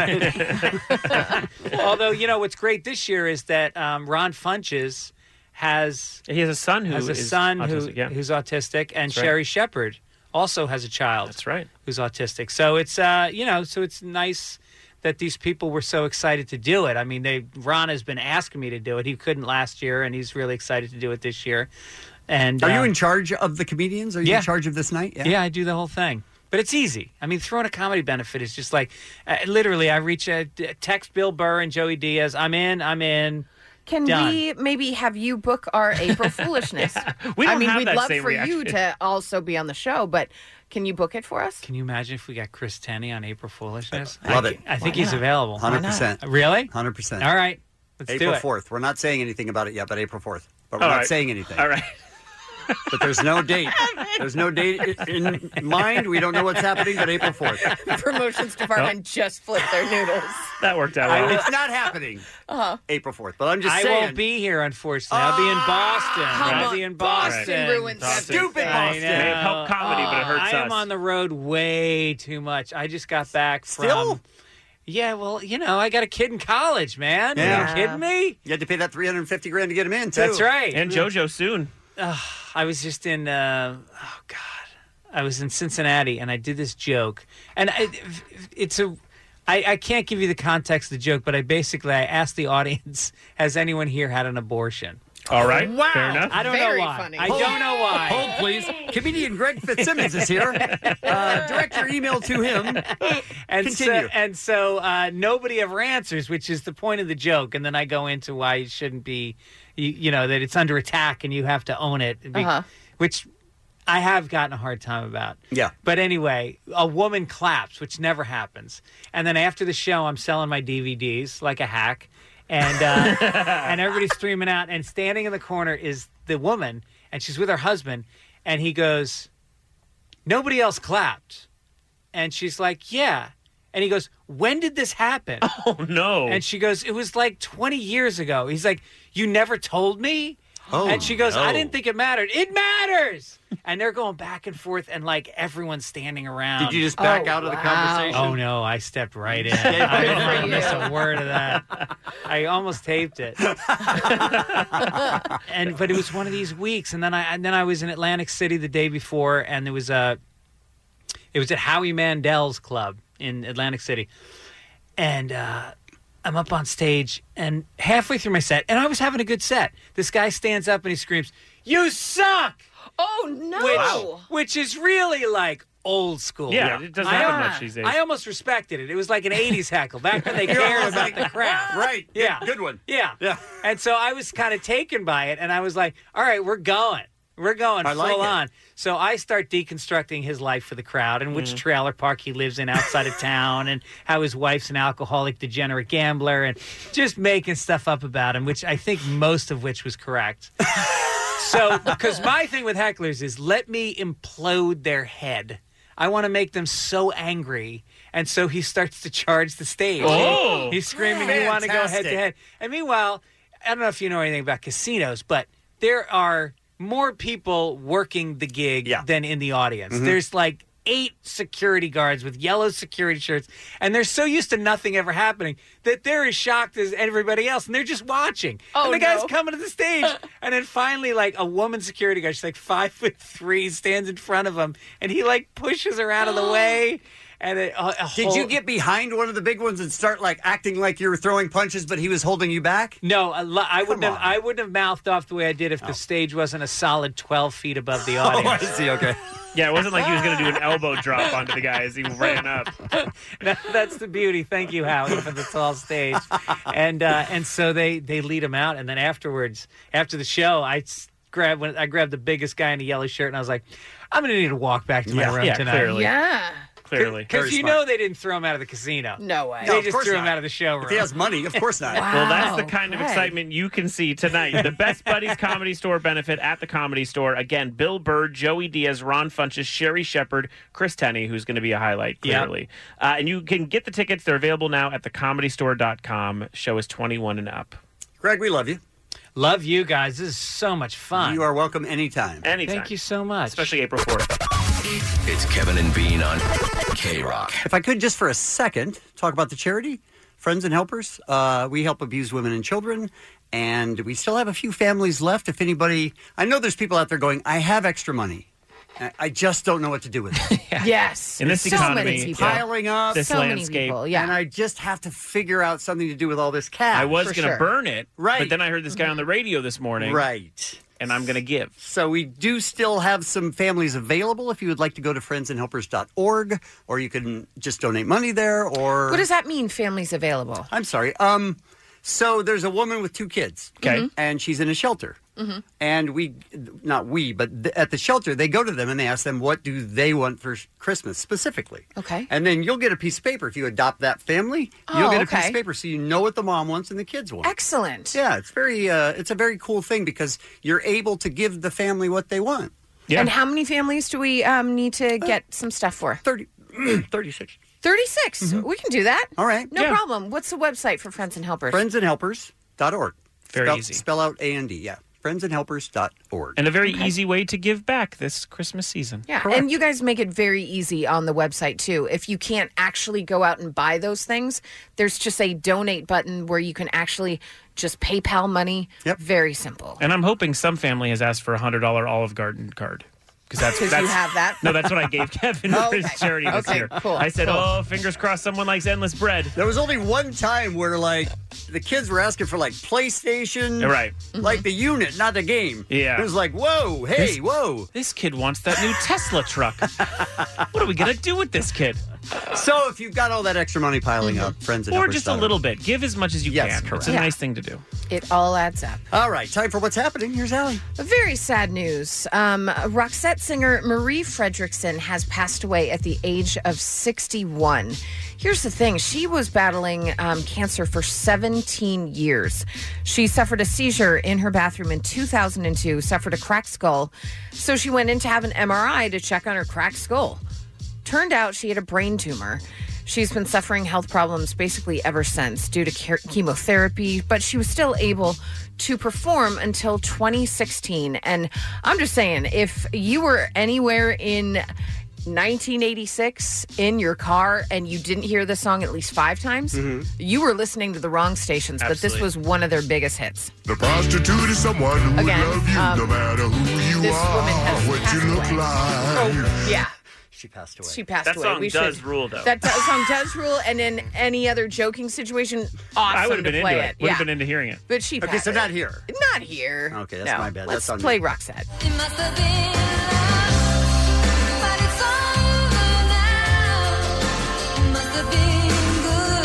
after him. Although, what's great this year is that Ron Funches has
a son
who's autistic, and
That's right.
Sherry Shepard also has a child.
That's right.
Who's autistic. So it's so it's nice that these people were so excited to do it. I mean, Ron has been asking me to do it. He couldn't last year, and he's really excited to do it this year. And
Are you in charge of the comedians? Are you in charge of this night?
Yeah, I do the whole thing. But it's easy. I mean, throwing a comedy benefit is just like, literally, I text Bill Burr and Joey Diaz. I'm in.
Can
Done.
we maybe have you book our April Foolishness?
We don't have
we'd
that
love
same
for you
reaction.
to also be on the show, but can you book it for us?
Can you imagine if we got Chris Tenney on April Foolishness?
Love it.
I think
Why
he's
not?
available.
100%.
Really?
100%.
All right. Let's
April
do it.
4th. We're not saying anything about it yet, but April 4th. But we're
All
not
right.
saying anything.
All right.
But there's no date. There's no date in mind. We don't know what's happening, but April 4th.
The promotions department just flipped their noodles.
That worked out well.
It's not happening April 4th, but I'm just
I
saying.
won't be here, unfortunately. I'll be in Boston. I'll be in Boston.
Boston ruins
Stupid
I
Boston.
know.
May have helped comedy, but it hurts
I am
us.
on the road way too much. I just got back from...
Still?
Yeah, well, I got a kid in college, man.
Yeah.
Are you kidding me?
You had to pay that $350,000 to get him in, too.
That's right.
And JoJo soon.
I was just in, I was in Cincinnati, and I did this joke. And I can't give you the context of the joke, but I asked the audience, has anyone here had an abortion?
All right.
Wow.
Fair enough.
I don't know
Very
why.
funny.
I don't know why.
Hold, please. Comedian Greg Fitzsimmons is here. Direct your email to him.
And
Continue.
so nobody ever answers, which is the point of the joke. And then I go into why it shouldn't be, that it's under attack and you have to own it. Which I have gotten a hard time about.
Yeah.
But anyway, a woman claps, which never happens. And then after the show, I'm selling my DVDs like a hack. And and everybody's streaming out. And standing in the corner is the woman, and she's with her husband. And he goes, nobody else clapped. And she's like, yeah. And he goes, when did this happen?
Oh, no.
And she goes, it was like 20 years ago. He's like, you never told me?
Oh,
and she goes,
no.
I didn't think it mattered. It matters. And they're going back and forth, and like everyone's standing around.
Did you just back out of the conversation?
Oh, no. I stepped right in. I didn't want to miss a word of that. I almost taped it. But it was one of these weeks. And then I was in Atlantic City the day before, and it was at Howie Mandel's club in Atlantic City. And I'm up on stage, and halfway through my set, and I was having a good set, this guy stands up and he screams, "You suck!"
Oh, no.
Which is really like old school.
Yeah, it doesn't happen much these days.
I almost respected it. It was like an 80s heckle, back when they cared about the crowd.
Right.
Yeah.
Good one.
Yeah.
Yeah.
And so I was kind of taken by it, and I was like, all right, we're going. We're going
I like
full
it.
on. So I start deconstructing his life for the crowd and which trailer park he lives in outside of town and how his wife's an alcoholic, degenerate gambler and just making stuff up about him, which I think most of which was correct. So, because my thing with hecklers is let me implode their head. I want to make them so angry. And so he starts to charge the stage.
Oh.
He's screaming, you want to go head to head. And meanwhile, I don't know if you know anything about casinos, but there are more people working the gig than in the audience.
Mm-hmm.
There's like 8 security guards with yellow security shirts, and they're so used to nothing ever happening that they're as shocked as everybody else, and they're just watching.
Oh,
and the guy's
no.
coming to the stage, and then finally, like, a woman security guard, she's like 5'3", stands in front of him, and he, like, pushes her out of the way. And
Did you get behind one of the big ones and start like acting like you were throwing punches, but he was holding you back?
No, I wouldn't have mouthed off the way I did if the stage wasn't a solid 12 feet above the
Oh,
audience.
I see. Okay.
Yeah, it wasn't like he was going to do an elbow drop onto the guy as he ran up.
That's the beauty. Thank you, Howie, for the tall stage. And so they lead him out, and then afterwards, after the show, I grabbed the biggest guy in the yellow shirt, and I was like, I'm going to need to walk back to my room tonight.
Clearly.
Yeah.
Clearly.
Because you know they didn't throw him out of the casino.
No way.
They just threw him out of the showroom.
If he has money, of course not.
Well, that's the kind of excitement you can see tonight. The Best Buddies Comedy Store benefit at the Comedy Store. Again, Bill Burr, Joey Diaz, Ron Funches, Sherry Shepard, Chris Tenney, who's going to be a highlight, clearly. And you can get the tickets. They're available now at thecomedystore.com. Show is 21 and up.
Greg, we love you.
Love you guys. This is so much fun.
You are welcome anytime.
Anytime.
Thank you so much.
Especially April 4th.
It's Kevin and Bean on K-Rock.
If I could just for a second talk about the charity, Friends and Helpers. We help abused women and children, and we still have a few families left. If anybody, I know there's people out there going, I have extra money. I just don't know what to do with it.
Yes.
In this
so
economy,
many people.
Piling up.
This
so
landscape.
many people, yeah.
And I just have to figure out something to do with all this cash.
I was
For
going to
sure.
burn it,
Right.
but then I heard this guy on the radio this morning.
Right.
And I'm going to give.
So we do still have some families available if you would like to go to friendsandhelpers.org, or you can just donate money there, or...
What does that mean, families available?
I'm sorry. So there's a woman with 2 kids.
Okay.
And she's in a shelter.
Mm-hmm.
And at the shelter, they go to them and they ask them what do they want for Christmas specifically.
Okay.
And then you'll get a piece of paper. If you adopt that family,
Oh,
you'll get a piece
okay.
of paper so you know what the mom wants and the kids want.
Excellent.
Yeah, it's it's a very cool thing because you're able to give the family what they want.
Yeah.
And how many families do we need to get some stuff for?
36.
36. We can do that.
All right.
No problem. What's the website for Friends and Helpers?
Friendsandhelpers.org.
Very easy.
Spell out A-N-D, yeah. Friendsandhelpers.org.
And a very easy way to give back this Christmas season.
Yeah, and you guys make it very easy on the website, too. If you can't actually go out and buy those things, there's just a donate button where you can actually just PayPal money.
Yep.
Very simple.
And I'm hoping some family has asked for a $100 Olive Garden card. Because
you have that?
No, that's what I gave Kevin for his charity this year.
Cool.
I said,
Cool.
oh, fingers crossed someone likes endless bread.
There was only one time where, like, the kids were asking for, like, PlayStation.
Right.
Like the unit, not the game.
Yeah.
It was like, whoa, hey, whoa.
This kid wants that new Tesla truck. What are we going to do with this kid?
So if you've got all that extra money piling up, friends at
Or
Helpers
just a
Diner.
little bit. Give as much as you
Yes,
can.
correct.
It's a
Yeah.
nice thing to do.
It all adds up.
All right, time for what's happening. Here's Allie.
Very sad news. Roxette singer Marie Fredrickson has passed away at the age of 61. Here's the thing. She was battling cancer for 17 years. She suffered a seizure in her bathroom in 2002, suffered a cracked skull. So she went in to have an MRI to check on her cracked skull. Turned out she had a brain tumor. She's been suffering health problems basically ever since due to chemotherapy, but she was still able to perform until 2016. And I'm just saying, if you were anywhere in 1986 in your car and you didn't hear this song at least 5 times, you were listening to the wrong stations, but this
Absolutely.
was one of their biggest hits.
The prostitute is someone who
Again,
will love you no matter who you
this
are,
woman has
what
passed
you look
away.
like.
Oh, yeah.
She passed away.
She passed
That
away.
song
We
does
should-
rule, though.
That song does rule, and in any other joking situation, awesome
I would have
to
been
play
into it. Would
Yeah.
have been into hearing it.
But she
Okay,
passed
so
it.
not here.
Not here.
Okay, that's
No.
my bad.
Let's
That's on
play
me.
Roxette.
It must have been love, but it's over now. It must have been good,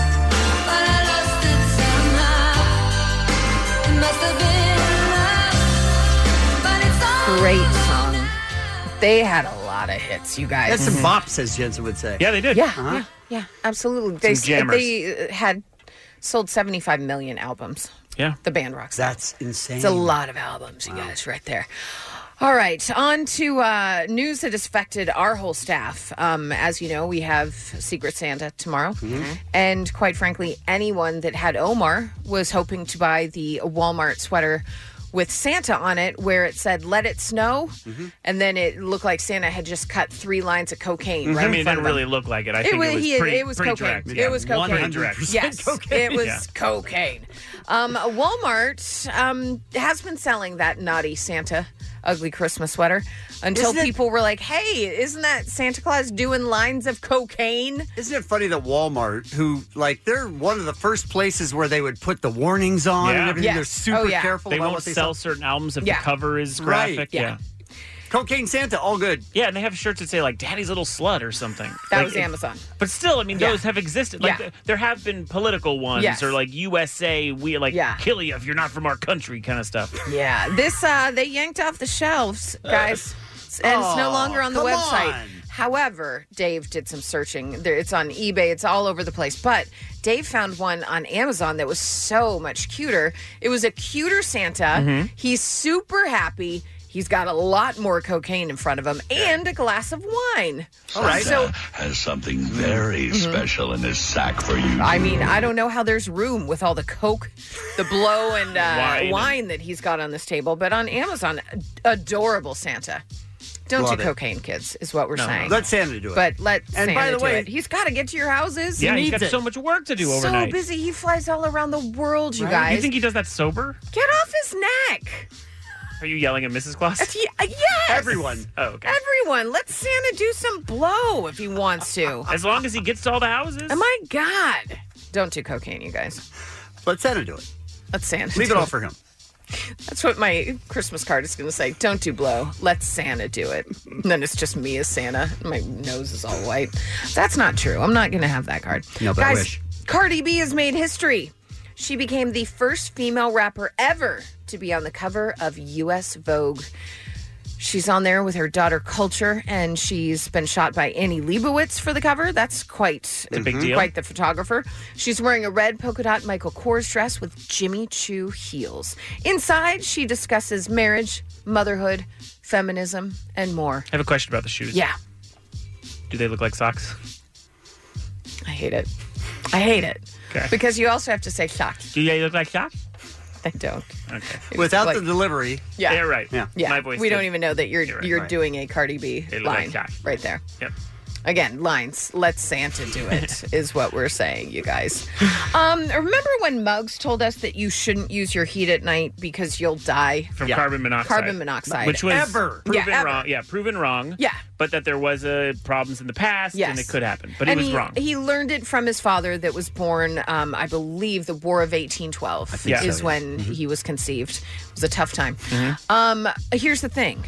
but I lost it somehow. It must have been love, but it's over.
Great song. They had a lot of hits, you guys.
That's some bops, as Jensen would say.
Yeah, they did.
Yeah,
Uh-huh.
yeah, absolutely. They
Some jammers.
had sold 75 million albums.
Yeah.
The band Roxette.
That's insane.
It's a lot of albums, you guys, right there. All right, on to news that has affected our whole staff. As you know, we have Secret Santa tomorrow. And quite frankly, anyone that had Omar was hoping to buy the Walmart sweater with Santa on it where it said, "Let it snow." And then it looked like Santa had just cut 3 lines of cocaine right
I mean,
in
it
front
didn't
of him.
really look like it. I think it was pretty
cocaine.
direct.
It was cocaine.
100%.
Yes, it was
Yeah.
cocaine. Walmart has been selling that naughty Santa ugly Christmas sweater until
Isn't it-
people were like, "Hey, isn't that Santa Claus doing lines of cocaine?"
Isn't it funny that Walmart, who, like, they're one of the first places where they would put the warnings on and everything.
Yes.
They're super
Oh, yeah.
careful
They
about
won't
what they
sell certain albums if
Yeah.
the cover is
Right.
graphic.
Yeah.
Cocaine Santa, all good.
Yeah, and they have shirts that say like "Daddy's Little Slut" or something.
That
Like,
was Amazon.
But still, I mean,
Yeah.
those have existed. Like
Yeah.
there have been political ones,
Yes.
or like USA, we like
Yeah.
kill you if you're not from our country, kind of stuff.
Yeah, this they yanked off the shelves, guys, and it's no
Oh,
longer on the
come
website.
on.
However, Dave did some searching. It's on eBay. It's all over the place. But Dave found one on Amazon that was so much cuter. It was a cuter Santa.
Mm-hmm.
He's super happy. He's got a lot more cocaine in front of him and a glass of wine.
All right.
So,
Has something very special in his sack for you.
I mean, I don't know how there's room with all the Coke, the blow, and wine that he's got on this table. But on Amazon, adorable Santa. Don't
Love
do
it.
cocaine, kids, is what we're
No, no,
saying.
Let Santa do it.
But let
And
Santa
by the
do
way-
it. He's got to get to your houses.
Yeah, he's
needs
got
it.
so much work to do
so
overnight.
busy. He flies all around the world, you
Right?
guys.
You think he does that sober?
Get off his neck.
Are you yelling at Mrs. Claus?
Yes.
Everyone.
Oh, okay.
Everyone. Let Santa do some blow if he wants to.
As long as he gets to all the houses.
Oh, my God. Don't do cocaine, you guys.
Let Santa do it.
Let Santa
Leave
do
it all for him.
That's what my Christmas card is going to say. Don't do blow. Let Santa do it. And then it's just me as Santa. My nose is all white. That's not true. I'm not going to have that card.
No, but I
Guys,
wish.
Cardi B has made history. She became the first female rapper ever to be on the cover of U.S. Vogue. She's on there with her daughter Culture, and she's been shot by Annie Leibovitz for the cover. That's quite
a big deal.
Quite the photographer. She's wearing a red polka dot Michael Kors dress with Jimmy Choo heels. Inside, she discusses marriage, motherhood, feminism, and more.
I have a question about the shoes.
Yeah,
Do they look like socks?
I hate it. I hate it.
Okay.
Because you also have to say socks.
Do they look like socks?
I don't.
Okay.
Without
like-
the delivery.
Yeah.
Yeah, right.
Yeah.
Yeah,
My voice
we don't
did.
even know that you're
You're right.
doing a Cardi B
They look like
line
socks.
right there.
Yep.
Again, lines. Let Santa do it is what we're saying, you guys. Remember when Muggs told us that you shouldn't use your heat at night because you'll die
From carbon monoxide.
Carbon monoxide.
Which was
Ever.
proven
Yeah, ever.
wrong. Yeah, proven wrong.
Yeah.
But that there was problems in the past
Yes.
and it could happen. But
and
he was wrong.
He learned it from his father that was born, I believe, the War of 1812
think
is
so,
when he was conceived. It was a tough time.
Mm-hmm.
Here's the thing.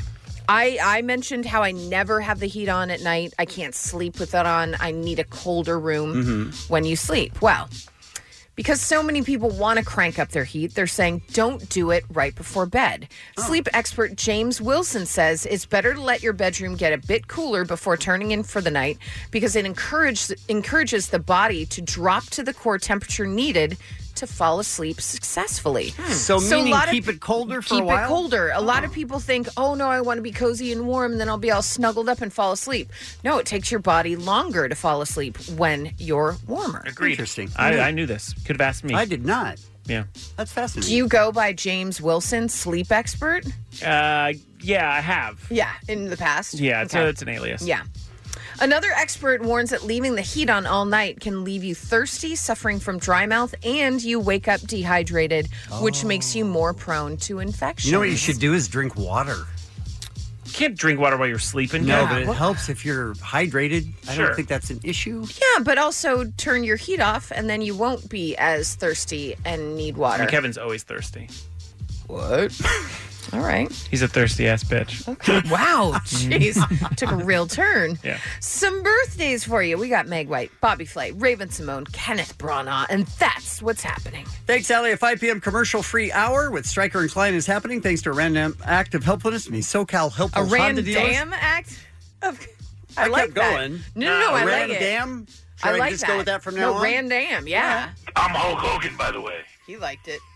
I mentioned how I never have the heat on at night. I can't sleep with that on. I need a colder room when you sleep. Well, because so many people want to crank up their heat, they're saying don't do it right before bed. Sleep expert James Wilson says it's better to let your bedroom get a bit cooler before turning in for the night because it encourages the body to drop to the core temperature needed to fall asleep successfully.
So meaning keep it colder for a while?
Keep it colder. A lot of people think, oh, no, I want to be cozy and warm, and then I'll be all snuggled up and fall asleep. No, it takes your body longer to fall asleep when you're warmer.
Agreed.
Interesting.
I knew this. Could have asked me.
I did not.
Yeah.
That's fascinating.
Do you go by James Wilson, sleep expert?
Yeah, I have.
Yeah, in the past?
Yeah,
Okay.
it's an alias.
Yeah. Another expert warns that leaving the heat on all night can leave you thirsty, suffering from dry mouth, and you wake up dehydrated, which makes you more prone to infections.
You know what you should do is drink water.
You can't drink water while you're sleeping.
No, but it helps if you're hydrated. I
Sure.
don't think that's an issue.
Yeah, but also turn your heat off, and then you won't be as thirsty and need water.
And Kevin's always thirsty.
What?
All right.
He's a thirsty ass bitch.
Okay. Wow. Jeez. Took a real turn.
Yeah.
Some birthdays for you. We got Meg White, Bobby Flay, Raven Simone, Kenneth Branagh, and that's what's happening.
Thanks, Allie. A 5 p.m. commercial-free hour with Stryker and Klein is happening thanks to a random act of helpfulness. Me, SoCal helpful.
A random act of... I like
kept
that.
going.
No, I like it.
Random? Should
I like
just
that.
go with that from now on?
Random, yeah.
I'm Hulk Hogan, by the way.
He liked it.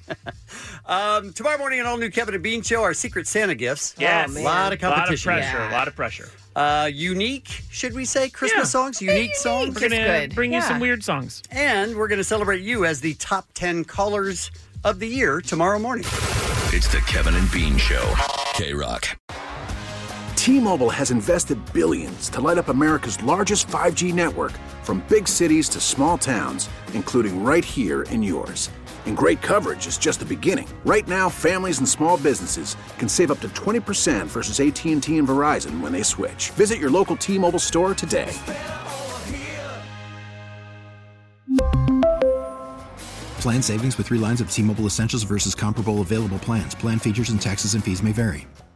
Tomorrow morning, an all-new Kevin and Bean show, our Secret Santa gifts.
Yes.
A lot of competition.
A lot of pressure.
Unique, should we say? Christmas songs? Unique songs?
We're going to bring you some weird songs.
And we're going to celebrate you as the top 10 callers of the year tomorrow morning.
It's the Kevin and Bean Show. K-Rock.
T-Mobile has invested billions to light up America's largest 5G network, from big cities to small towns, including right here in yours. And great coverage is just the beginning. Right now, families and small businesses can save up to 20% versus AT&T and Verizon when they switch. Visit your local T-Mobile store today.
Plan savings with 3 lines of T-Mobile Essentials versus comparable available plans. Plan features and taxes and fees may vary.